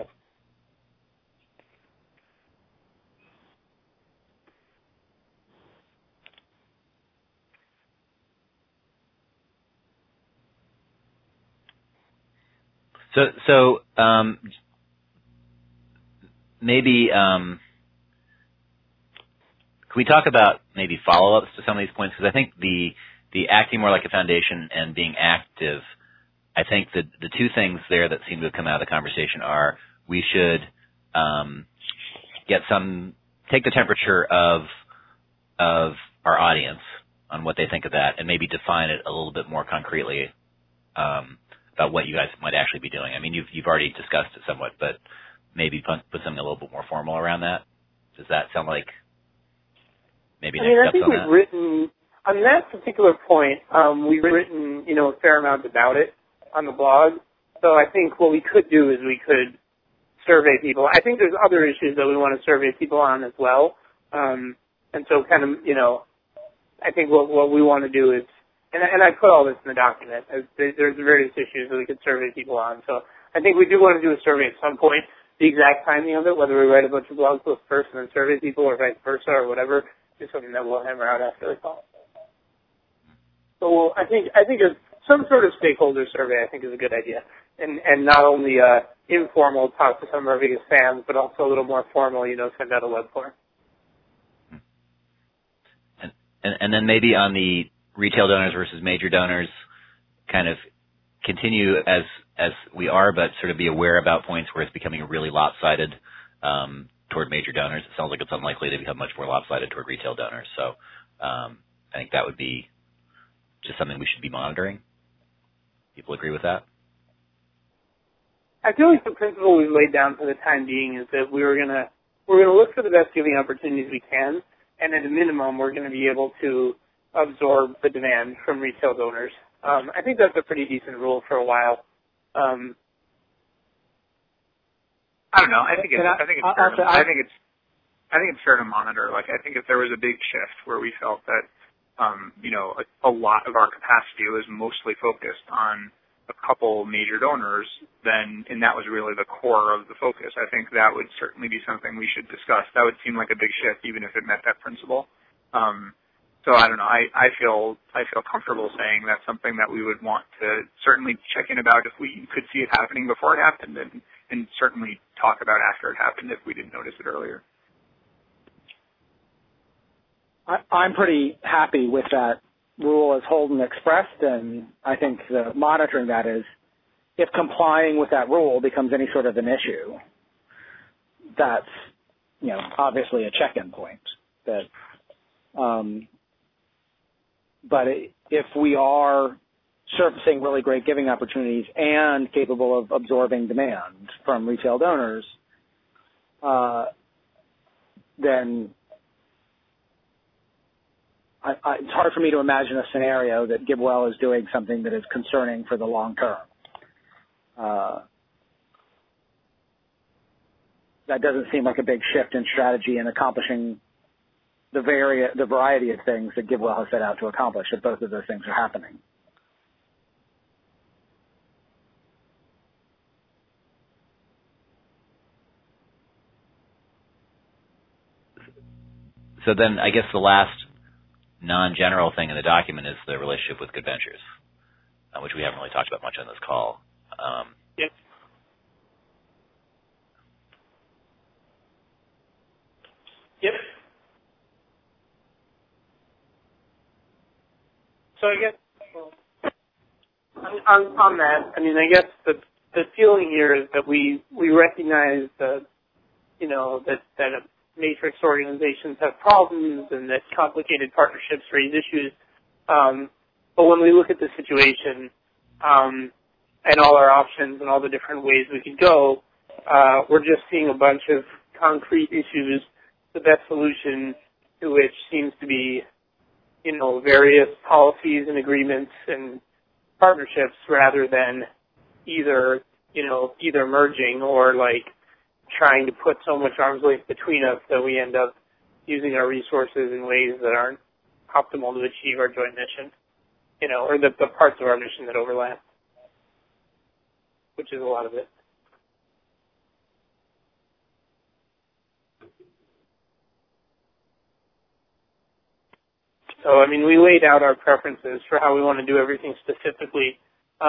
So maybe can we talk about maybe follow-ups to some of these points? Because I think the acting more like a foundation and being active, I think the two things there that seem to have come out of the conversation are we should take the temperature of our audience on what they think of that and maybe define it a little bit more concretely about what you guys might actually be doing. I mean, you've already discussed it somewhat, but maybe put something a little bit more formal around that. Does that sound like maybe next steps on that? I think we've written, on that particular point, we've written, a fair amount about it on the blog. So I think what we could do is we could survey people. I think there's other issues that we want to survey people on as well. And so kind of, I think what we want to do is, and I put all this in the document, there's various issues that we could survey people on. So I think we do want to do a survey at some point. The exact timing of it, whether we write a bunch of blog posts first and then survey people or vice versa or whatever, is something that we'll hammer out after the call. So I think some sort of stakeholder survey I think is a good idea. And not only informal, talk to some of our biggest fans, but also a little more formal, send out a web form. And then maybe on the retail donors versus major donors, kind of continue as we are, but sort of be aware about points where it's becoming really lopsided toward major donors. It sounds like it's unlikely to become much more lopsided toward retail donors. So I think that would be just something we should be monitoring. People agree with that? I feel like the principle we've laid down for the time being is that we're gonna look for the best giving opportunities we can, and at a minimum, we're going to be able to absorb the demand from retail donors. I think that's a pretty decent rule for a while. I don't know. I think it's fair to monitor. Like, I think if there was a big shift where we felt that, a lot of our capacity was mostly focused on a couple major donors, and that was really the core of the focus. I think that would certainly be something we should discuss. That would seem like a big shift, even if it met that principle. So I don't know. I feel comfortable saying that's something that we would want to certainly check in about if we could see it happening before it happened, and certainly talk about after it happened if we didn't notice it earlier. I'm pretty happy with that rule as Holden expressed, and I think the monitoring that is, if complying with that rule becomes any sort of an issue, that's, obviously a check-in point. But if we are surfacing really great giving opportunities and capable of absorbing demand from retail donors, then it's hard for me to imagine a scenario that GiveWell is doing something that is concerning for the long term. That doesn't seem like a big shift in strategy in accomplishing the variety of things that GiveWell has set out to accomplish, if both of those things are happening. So then I guess the last non-general thing in the document is the relationship with Good Ventures, which we haven't really talked about much on this call. Yep. Yep. So I guess on that, I mean, I guess the feeling here is that we recognize that matrix organizations have problems and that complicated partnerships raise issues. But when we look at the situation and all our options and all the different ways we could go, we're just seeing a bunch of concrete issues. The best solution to which seems to be, various policies and agreements and partnerships rather than either merging or trying to put so much arm's length between us that we end up using our resources in ways that aren't optimal to achieve our joint mission, or the parts of our mission that overlap, which is a lot of it. So, I mean, we laid out our preferences for how we want to do everything specifically.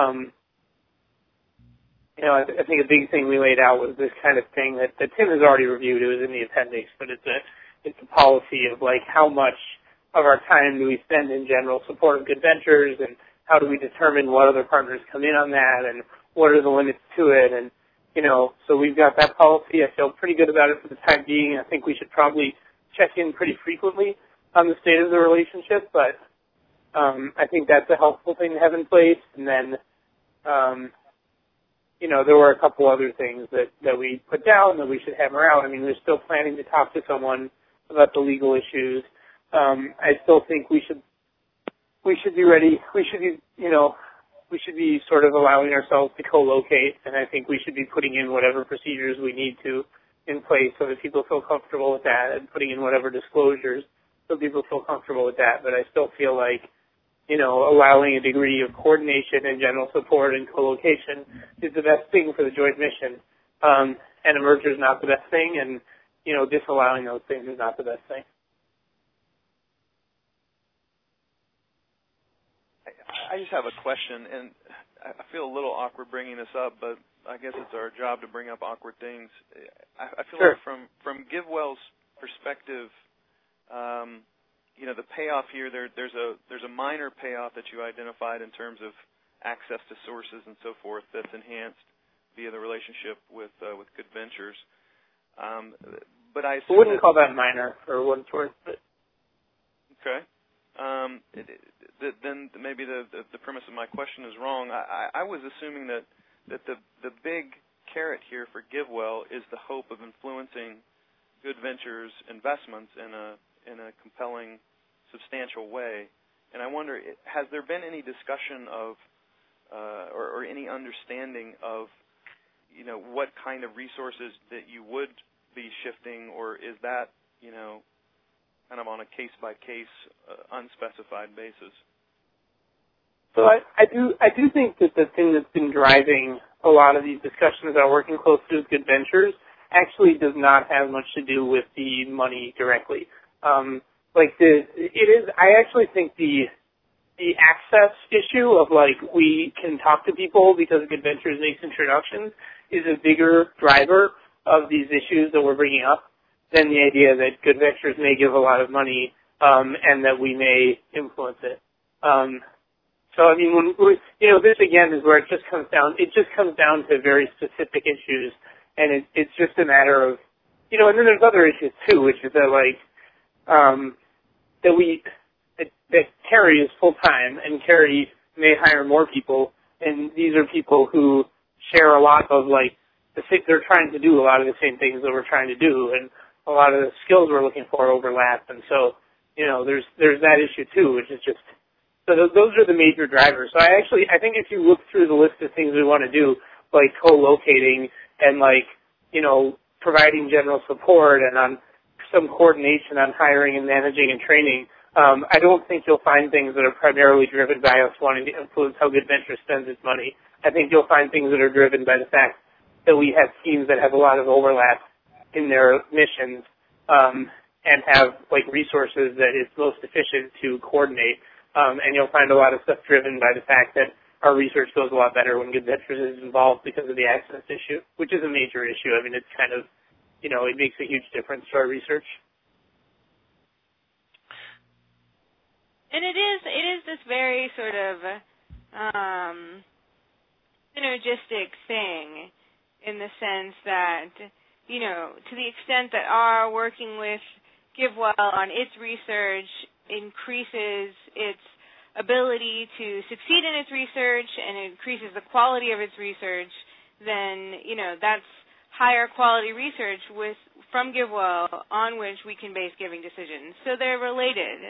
I think a big thing we laid out was this kind of thing that Tim has already reviewed. It was in the appendix, but it's a policy of how much of our time do we spend in general support of Good Ventures, and how do we determine what other partners come in on that, and what are the limits to it, and so we've got that policy. I feel pretty good about it for the time being. I think we should probably check in pretty frequently on the state of the relationship, but I think that's a helpful thing to have in place. And then there were a couple other things that we put down that we should hammer out. I mean, we're still planning to talk to someone about the legal issues. I still think we should be ready. We should be, we should be sort of allowing ourselves to co-locate, and I think we should be putting in whatever procedures we need to in place so that people feel comfortable with that, and putting in whatever disclosures so people feel comfortable with that. But I still feel like, allowing a degree of coordination and general support and co-location is the best thing for the joint mission. And a merger is not the best thing, and, disallowing those things is not the best thing. I just have a question, and I feel a little awkward bringing this up, but I guess it's our job to bring up awkward things. I feel Sure. like from GiveWell's perspective, the payoff here, there's a minor payoff that you identified in terms of access to sources and so forth that's enhanced via the relationship with Good Ventures. But I wouldn't call that minor for what it's worth. But. Okay. Then maybe the premise of my question is wrong. I was assuming that the big carrot here for GiveWell is the hope of influencing Good Ventures investments in a compelling, substantial way. And I wonder, has there been any discussion of or any understanding of what kind of resources that you would be shifting, or is that kind of on a case-by-case, unspecified basis? So I do think that the thing that's been driving a lot of these discussions about working closely with Good Ventures actually does not have much to do with the money directly. I actually think the access issue of we can talk to people because Good Ventures makes introductions is a bigger driver of these issues that we're bringing up than the idea that Good Ventures may give a lot of money and that we may influence it. So I mean, this again is where it just comes down. It just comes down to very specific issues, and it's just a matter of, and then there's other issues too, which is that that Carrie is full time, and Carrie may hire more people, and these are people who share a lot of they're trying to do a lot of the same things that we're trying to do, and a lot of the skills we're looking for overlap, and so there's that issue too, which is just. So those are the major drivers. So I think if you look through the list of things we want to do, like co-locating and providing general support and on some coordination on hiring and managing and training, I don't think you'll find things that are primarily driven by us wanting to influence how Good Ventures spends its money. I think you'll find things that are driven by the fact that we have teams that have a lot of overlap in their missions and have resources that it's most efficient to coordinate. And you'll find a lot of stuff driven by the fact that our research goes a lot better when Good Ventures is involved because of the access issue, which is a major issue. I mean, it's kind of, it makes a huge difference to our research. And it is this very sort of synergistic thing in the sense that, to the extent that our working with GiveWell on its research increases its ability to succeed in its research and increases the quality of its research, then, that's higher quality research from GiveWell on which we can base giving decisions. So they're related.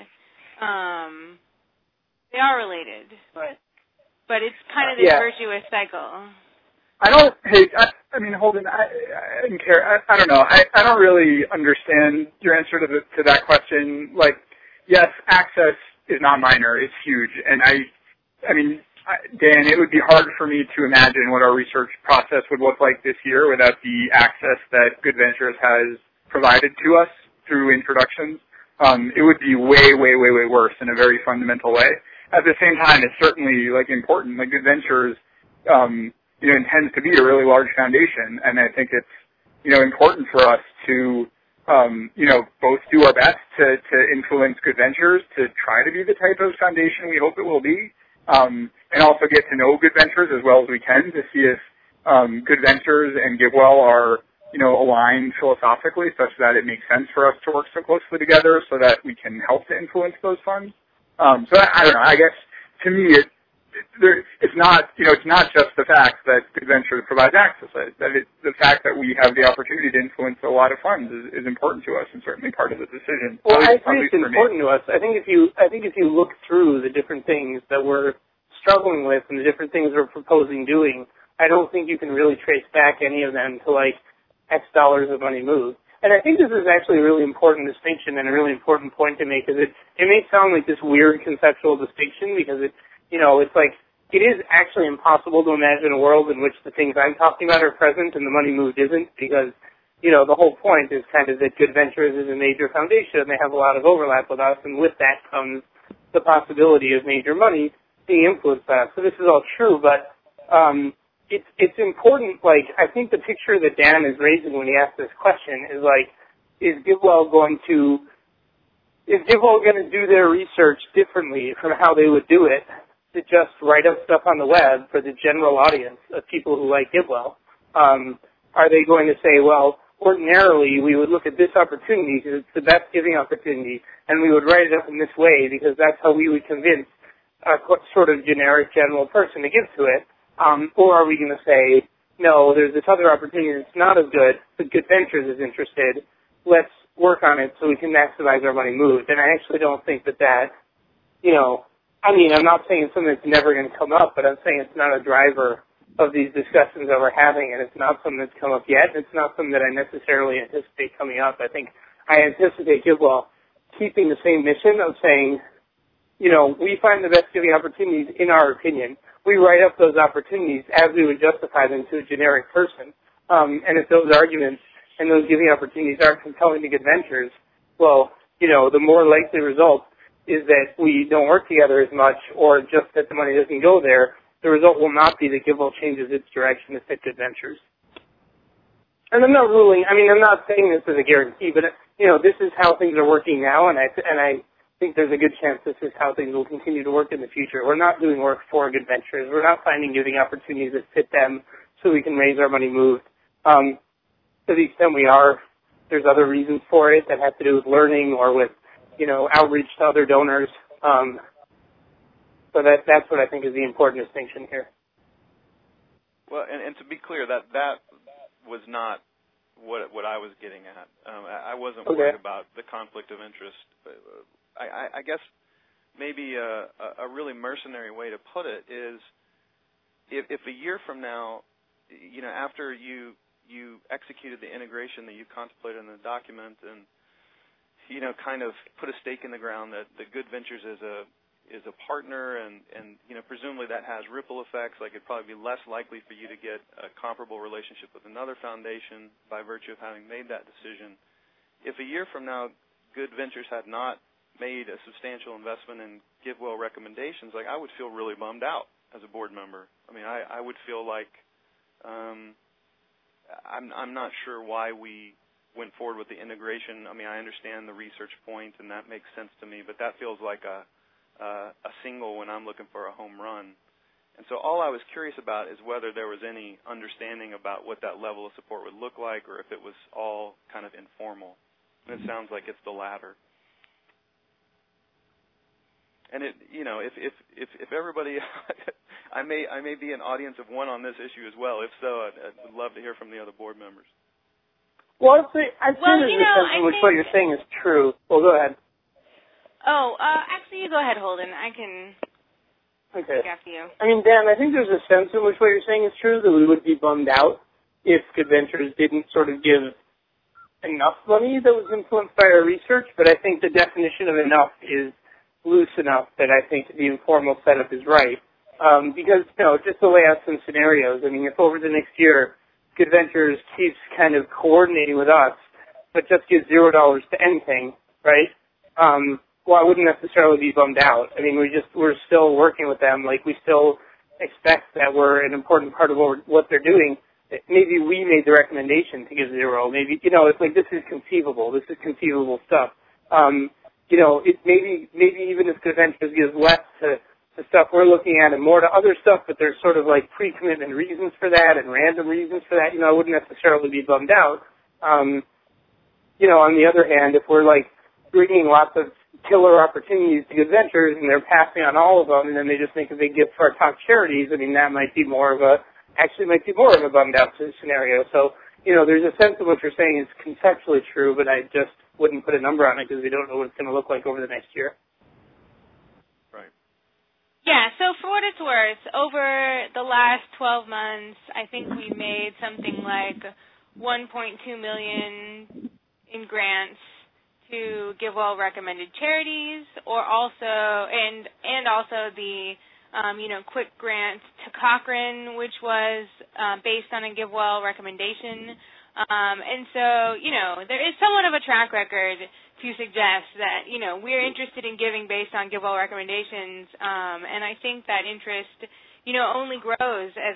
They are related. Right. But it's kind of this virtuous cycle. Holden, I didn't care. I don't know. I don't really understand your answer to that question. Yes, access is not minor. It's huge. And Dan, it would be hard for me to imagine what our research process would look like this year without the access that Good Ventures has provided to us through introductions. It would be way, way, way, way worse in a very fundamental way. At the same time, it's certainly important. Good Ventures, intends to be a really large foundation, and I think it's, important for us to both do our best to influence Good Ventures to try to be the type of foundation we hope it will be, and also get to know Good Ventures as well as we can to see if Good Ventures and GiveWell are, aligned philosophically such that it makes sense for us to work so closely together so that we can help to influence those funds. So I don't know. I guess to me it's not just the fact that Good Ventures provides access. The fact that we have the opportunity to influence a lot of funds is important to us and certainly part of the decision. Well, I think it's important to us. I think if you look through the different things that we're struggling with and the different things we're proposing doing, I don't think you can really trace back any of them to like X dollars of money moved. And I think this is actually a really important distinction and a really important point to make, because it may sound like this weird conceptual distinction because it's like it is actually impossible to imagine a world in which the things I'm talking about are present and the money moved isn't, because, the whole point is kind of that Good Ventures is a major foundation and they have a lot of overlap with us, and with that comes the possibility of major money being influenced by us. So this is all true, but it's important. Like, I think the picture that Dan is raising when he asked this question is like, is GiveWell going to do their research differently from how they would do it to just write up stuff on the web for the general audience of people who like GiveWell? Are they going to say, well, ordinarily we would look at this opportunity because it's the best giving opportunity, and we would write it up in this way because that's how we would convince a sort of generic general person to give to it? Or are we going to say, no, there's this other opportunity that's not as good, but Good Ventures is interested. Let's work on it so we can maximize our money moved. And I actually don't think that, I'm not saying it's something that's never going to come up, but I'm saying it's not a driver of these discussions that we're having, and it's not something that's come up yet, and it's not something that I necessarily anticipate coming up. I think I anticipate GiveWell keeping the same mission of saying, we find the best giving opportunities in our opinion. We write up those opportunities as we would justify them to a generic person. And if those arguments and those giving opportunities aren't compelling to Good Ventures, well, the more likely result is that we don't work together as much, or just that the money doesn't go there. The result will not be that GiveWell changes its direction to fit Good Ventures. And I'm not saying this is a guarantee, but, this is how things are working now, and I think there's a good chance this is how things will continue to work in the future. We're not doing work for Good Ventures. We're not finding giving opportunities that fit them so we can raise our money moved. To the extent we are, there's other reasons for it that have to do with learning or with, outreach to other donors. So that's what I think is the important distinction here. Well, and to be clear, that was not what I was getting at. I wasn't worried about the conflict of interest. I guess maybe a really mercenary way to put it is if a year from now, after you executed the integration that you contemplated in the document and, kind of put a stake in the ground that the Good Ventures is a partner and presumably that has ripple effects, like it'd probably be less likely for you to get a comparable relationship with another foundation by virtue of having made that decision. If a year from now Good Ventures had not made a substantial investment in GiveWell recommendations, like I would feel really bummed out as a board member. I would feel like I'm not sure why we went forward with the integration. I understand the research point, and that makes sense to me, but that feels like a single when I'm looking for a home run. And so all I was curious about is whether there was any understanding about what that level of support would look like, or if it was all kind of informal. And it sounds like it's the latter. And if everybody, I may be an audience of one on this issue as well. If so, I'd love to hear from the other board members. Well, I'd say there's a sense in which what you're saying is true. Well, go ahead. Oh, actually, you go ahead, Holden. I can get after you. Dan, I think there's a sense in which what you're saying is true, that we would be bummed out if Good Ventures didn't sort of give enough money that was influenced by our research, but I think the definition of enough is loose enough that I think the informal setup is right. Because, just to lay out some scenarios, if over the next year Good Ventures keeps kind of coordinating with us, but just gives $0 to anything, right? Well, I wouldn't necessarily be bummed out. We're still working with them. Like, we still expect that we're an important part of what they're doing. Maybe we made the recommendation to give $0. Maybe, it's like this is conceivable. This is conceivable stuff. Maybe even if Good Ventures gives less to the stuff we're looking at and more to other stuff, but there's sort of like pre-commitment reasons for that and random reasons for that, I wouldn't necessarily be bummed out. On the other hand, if we're like bringing lots of killer opportunities to good ventures, and they're passing on all of them, and then they just make a big gift for our top charities. I mean, that might be more of a bummed out scenario. So, there's a sense of what you're saying is conceptually true, but I just wouldn't put a number on it because we don't know what it's going to look like over the next year. Right. Yeah, so for what it's worth, over the last 12 months, I think we made something like $1.2 million in grants to GiveWell recommended charities, or also also the quick grant to Cochrane, which was based on a GiveWell recommendation. And so, there is somewhat of a track record to suggest that, we're interested in giving based on GiveWell recommendations. And I think that interest, only grows as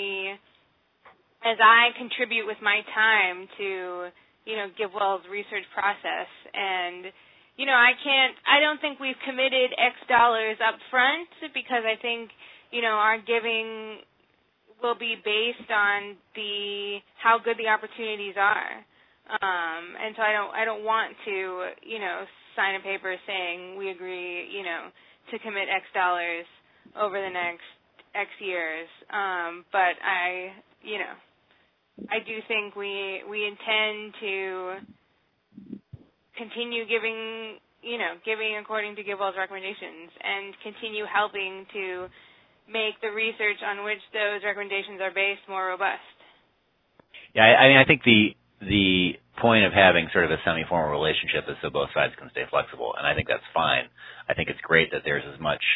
I contribute with my time to, GiveWell's research process. And, I don't think we've committed X dollars up front because I think, our giving will be based on how good the opportunities are. And so I don't want to, sign a paper saying we agree, to commit X dollars over the next X years. But I do think we intend to continue giving according to GiveWell's recommendations and continue helping to make the research on which those recommendations are based more robust. Yeah, I think the point of having sort of a semi-formal relationship is so both sides can stay flexible, and I think that's fine. I think it's great that there's as much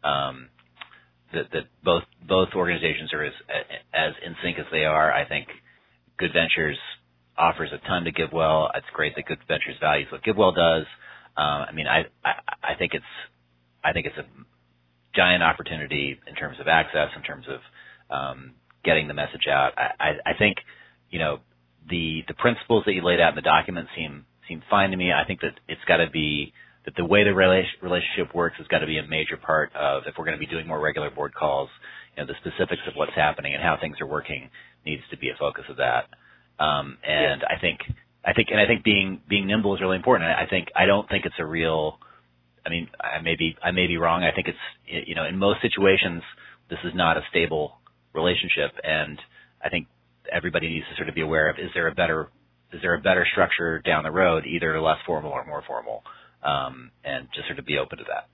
that both organizations are as in sync as they are. I think Good Ventures offers a ton to GiveWell. It's great that Good Ventures values what GiveWell does. I think it's a giant opportunity in terms of access, in terms of getting the message out. I think the principles that you laid out in the document seem fine to me. I think that it's got to be that the way the relationship works has got to be a major part of, if we're going to be doing more regular board calls, the specifics of what's happening and how things are working needs to be a focus of that. And I think being nimble is really important. I don't think it's a real. I mean, I may be wrong. I think it's in most situations this is not a stable relationship, and I think everybody needs to sort of be aware of is there a better structure down the road, either less formal or more formal, and just sort of be open to that.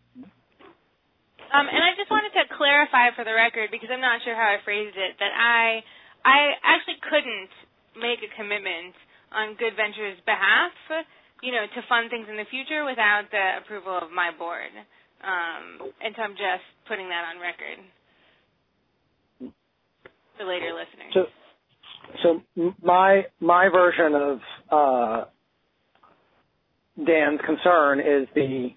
And I just wanted to clarify for the record, because I'm not sure how I phrased it, that I actually couldn't make a commitment on Good Ventures' behalf, to fund things in the future without the approval of my board. And so I'm just putting that on record for later listeners. So my version of Dan's concern is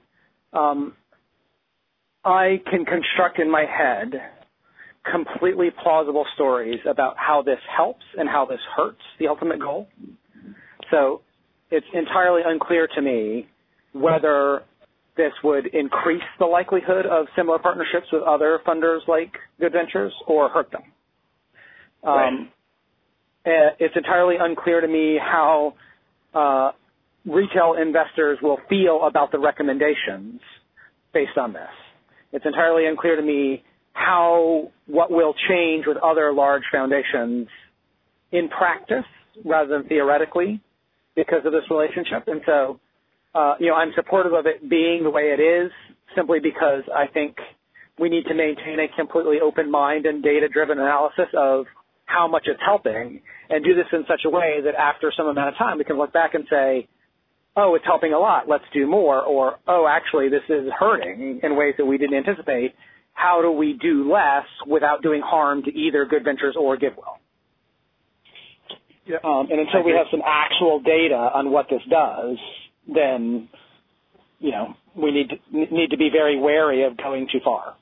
I can construct in my head completely plausible stories about how this helps and how this hurts the ultimate goal. So it's entirely unclear to me whether this would increase the likelihood of similar partnerships with other funders like Good Ventures or hurt them. Right. It's entirely unclear to me how retail investors will feel about the recommendations based on this. It's entirely unclear to me what will change with other large foundations in practice rather than theoretically because of this relationship. And so, I'm supportive of it being the way it is simply because I think we need to maintain a completely open mind and data-driven analysis of how much it's helping and do this in such a way that after some amount of time we can look back and say, oh, it's helping a lot, let's do more, or, oh, actually this is hurting in ways that we didn't anticipate. How do we do less without doing harm to either Good Ventures or GiveWell? Yeah. And until we have some actual data on what this does, then, we need to be very wary of going too far.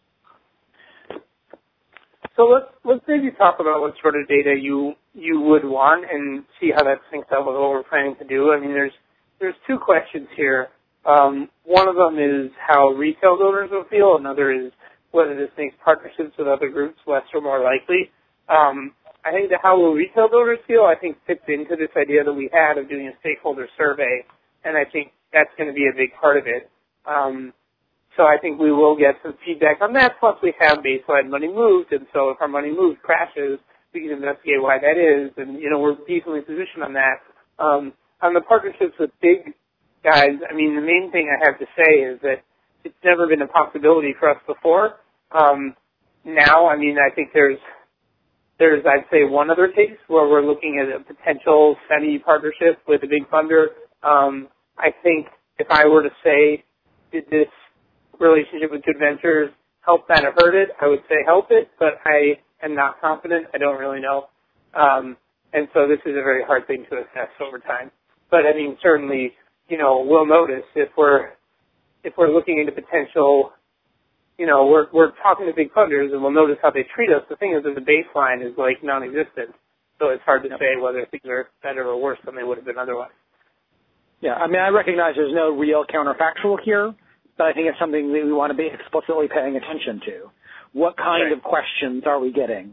So let's maybe talk about what sort of data you would want and see how that syncs up with what we're planning to do. I mean, there's two questions here. One of them is how retail donors will feel. Another is whether this makes partnerships with other groups less or more likely. I think that how will retail donors feel, I think, fits into this idea that we had of doing a stakeholder survey and I think that's going to be a big part of it. So I think we will get some feedback on that. Plus, we have baseline money moved, and so if our money moved crashes, we can investigate why that is, and we're decently positioned on that. On the partnerships with big guys, I mean, the main thing I have to say is that it's never been a possibility for us before. Now, I mean, I think there's I'd say one other case where we're looking at a potential semi-partnership with a big funder. I think if I were to say, did this relationship with Good Ventures help that or hurt it, I would say help it, but I am not confident. I don't really know. And so this is a very hard thing to assess over time. But I mean, certainly, we'll notice if we're looking into potential, we're talking to big funders and we'll notice how they treat us. The thing is that the baseline is like non-existent. So it's hard to say whether things are better or worse than they would have been otherwise. Yeah, I mean, I recognize there's no real counterfactual here, but I think it's something that we want to be explicitly paying attention to. What kind of questions are we getting?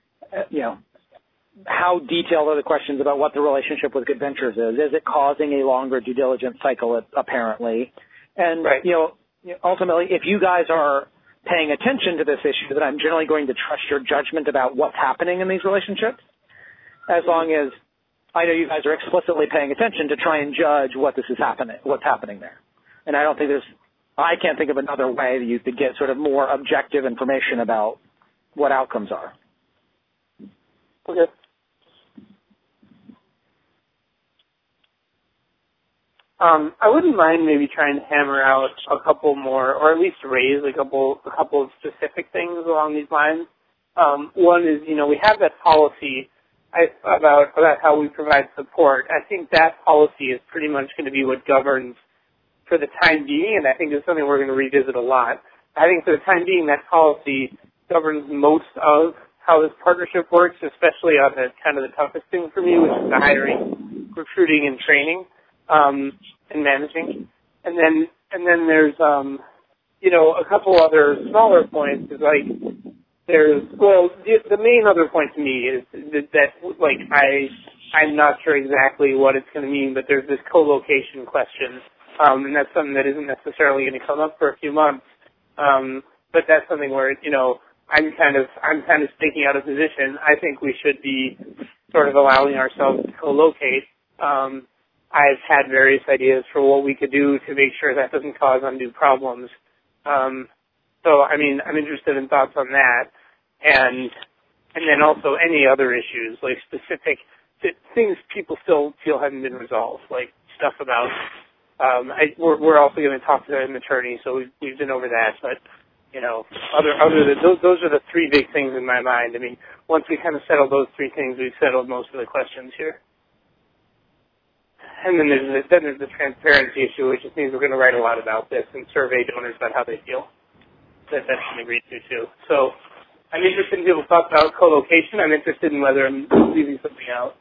How detailed are the questions about what the relationship with Good Ventures is? Is it causing a longer due diligence cycle, apparently? And, ultimately, if you guys are paying attention to this issue, then I'm generally going to trust your judgment about what's happening in these relationships, as long as I know you guys are explicitly paying attention to try and judge what's happening there. And I can't think of another way that you could get sort of more objective information about what outcomes are. Okay. I wouldn't mind maybe trying to hammer out a couple more, or at least raise a couple of specific things along these lines. One is, we have that policy about how we provide support. I think that policy is pretty much going to be what governs for the time being, and I think it's something we're going to revisit a lot. I think for the time being, that policy governs most of how this partnership works, especially on the kind of the toughest thing for me, which is the hiring, recruiting, and training, and managing. And then there's a couple other smaller points. Is like the main other point to me is that I'm not sure exactly what it's going to mean, but there's this co-location question. And that's something that isn't necessarily going to come up for a few months. But that's something where, I'm kind of sticking out of position. I think we should be sort of allowing ourselves to co-locate. I've had various ideas for what we could do to make sure that doesn't cause undue problems. So, I mean, I'm interested in thoughts on that. And then also any other issues, like specific things people still feel haven't been resolved, like stuff about we're also going to talk to an attorney, so we've been over that. But other than those are the three big things in my mind. I mean, once we kind of settle those three things, we've settled most of the questions here. And then there's the transparency issue, which just means we're going to write a lot about this and survey donors about how they feel. That's been agreed to too. So I'm interested in people's thoughts about co-location. I'm interested in whether I'm leaving something out.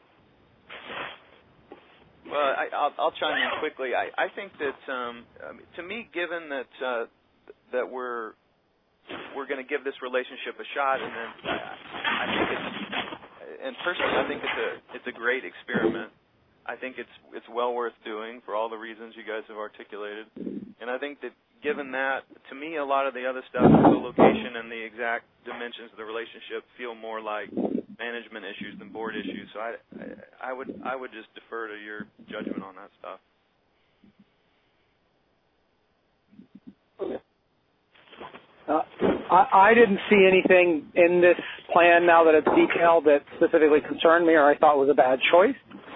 Well, I'll chime in quickly. I think that to me, given that we're going to give this relationship a shot, and then I think personally I think it's a great experiment. I think it's well worth doing for all the reasons you guys have articulated, and I think that given that, to me, a lot of the other stuff, the location and the exact dimensions of the relationship, feel more like management issues than board issues. So I would just defer to your judgment on that stuff. I didn't see anything in this plan now that it's detailed that specifically concerned me or I thought was a bad choice.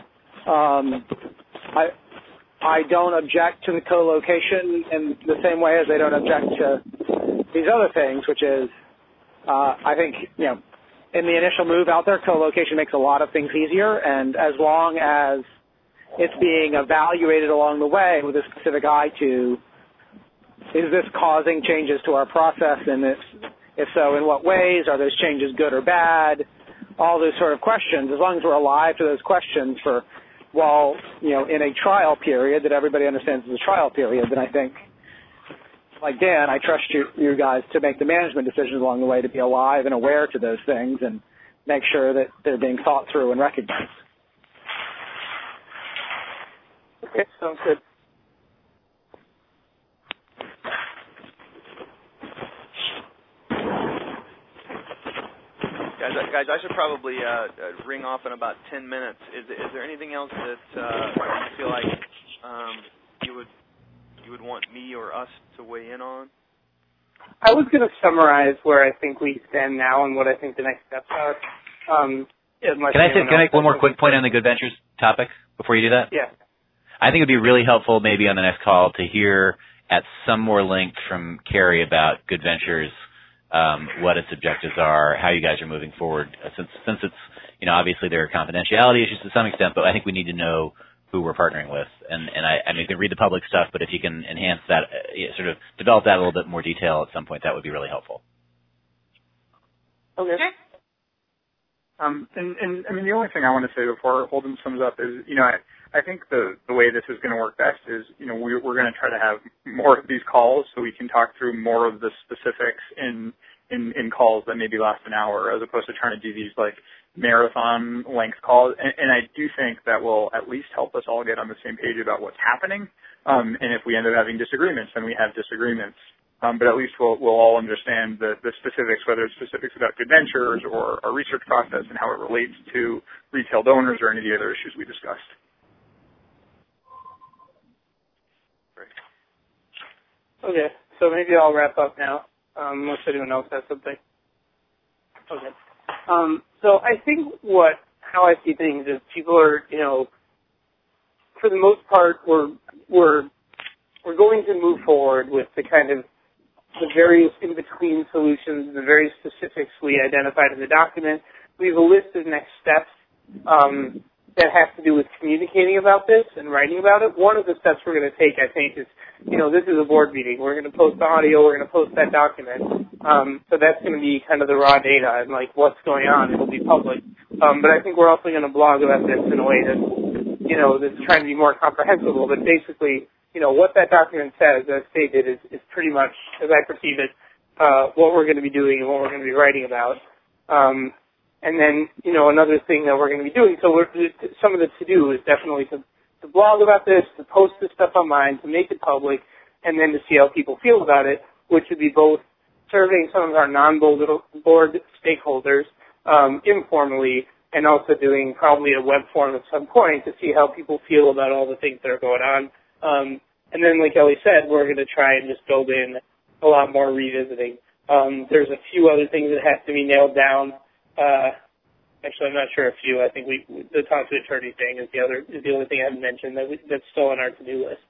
I don't object to the co-location in the same way as I don't object to these other things, which is I think, in the initial move out there, co-location makes a lot of things easier, and as long as it's being evaluated along the way with a specific eye to, is this causing changes to our process, and if so, in what ways? Are those changes good or bad? All those sort of questions. As long as we're alive to those questions while in a trial period that everybody understands is a trial period, then I think, like Dan, I trust you guys to make the management decisions along the way to be alive and aware to those things and make sure that they're being thought through and recognized. Okay, sounds good. guys, I should probably ring off in about 10 minutes. Is there anything else that you feel like you would want me or us to weigh in on? I was going to summarize where I think we stand now and what I think the next steps are. Can I make one more quick point on the Good Ventures topic before you do that? Yeah. I think it would be really helpful maybe on the next call to hear at some more length from Carrie about Good Ventures, what its objectives are, how you guys are moving forward. Since it's, obviously there are confidentiality issues to some extent, but I think we need to know who we're partnering with. And I mean, you can read the public stuff, but if you can enhance that, sort of develop that a little bit more detail at some point, that would be really helpful. Okay. And I mean, the only thing I want to say before Holden sums up is, I think the way this is going to work best is, we're going to try to have more of these calls so we can talk through more of the specifics in calls that maybe last an hour, as opposed to trying to do these like marathon length calls. And I do think that will at least help us all get on the same page about what's happening. And if we end up having disagreements, then we have disagreements. But at least we'll all understand the specifics, whether it's specifics about Good Ventures or our research process and how it relates to retail donors or any of the other issues we discussed. Okay, so maybe I'll wrap up now, unless anyone else has something. Okay. So I think how I see things is people are, for the most part, we're going to move forward with the kind of the various in-between solutions, the various specifics we identified in the document. We have a list of next steps that has to do with communicating about this and writing about it. One of the steps we're going to take, I think, is, this is a board meeting. We're going to post the audio. We're going to post that document. So that's going to be kind of the raw data and, like, what's going on. It'll be public. But I think we're also going to blog about this in a way that, that's trying to be more comprehensible. But basically, what that document says, as stated, is pretty much, as I perceive it, what we're going to be doing and what we're going to be writing about. And then, another thing that we're going to be doing, so some of the to-do is definitely to blog about this, to post this stuff online, to make it public, and then to see how people feel about it, which would be both surveying some of our non-board stakeholders informally, and also doing probably a web form at some point to see how people feel about all the things that are going on. And then, like Ellie said, we're going to try and just build in a lot more revisiting. There's a few other things that have to be nailed down. Actually, I'm not sure a few. I think the talk to attorney thing is the only thing I haven't mentioned that's still on our to-do list.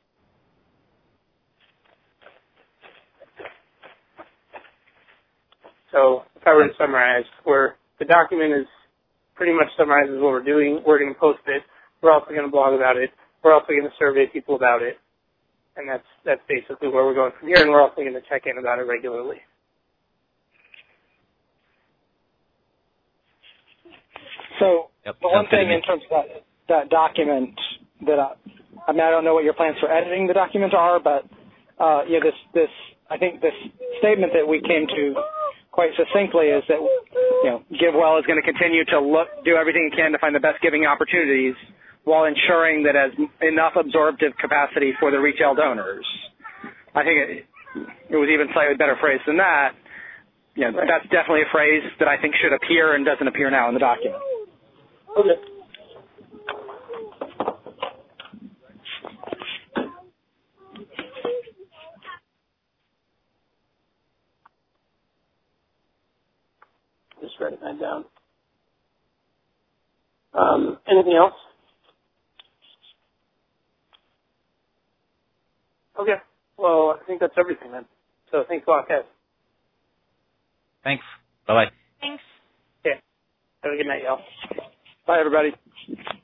So if I were to summarize, the document is pretty much summarizes what we're doing. We're going to post it. We're also going to blog about it. We're also going to survey people about it. And that's basically where we're going from here. And we're also going to check in about it regularly. So the one thing in terms of that document that I don't know what your plans for editing the document are, but this I think this statement that we came to quite succinctly is that GiveWell is going to continue to do everything it can to find the best giving opportunities while ensuring that has enough absorptive capacity for the retail donors. I think it was even slightly better phrased than that. That's definitely a phrase that I think should appear and doesn't appear now in the document. Okay. Just writing that down. Anything else? Okay. Well, I think that's everything then. So thanks a lot, guys. Thanks. Bye-bye. Thanks. Yeah. Have a good night, y'all. Bye, everybody.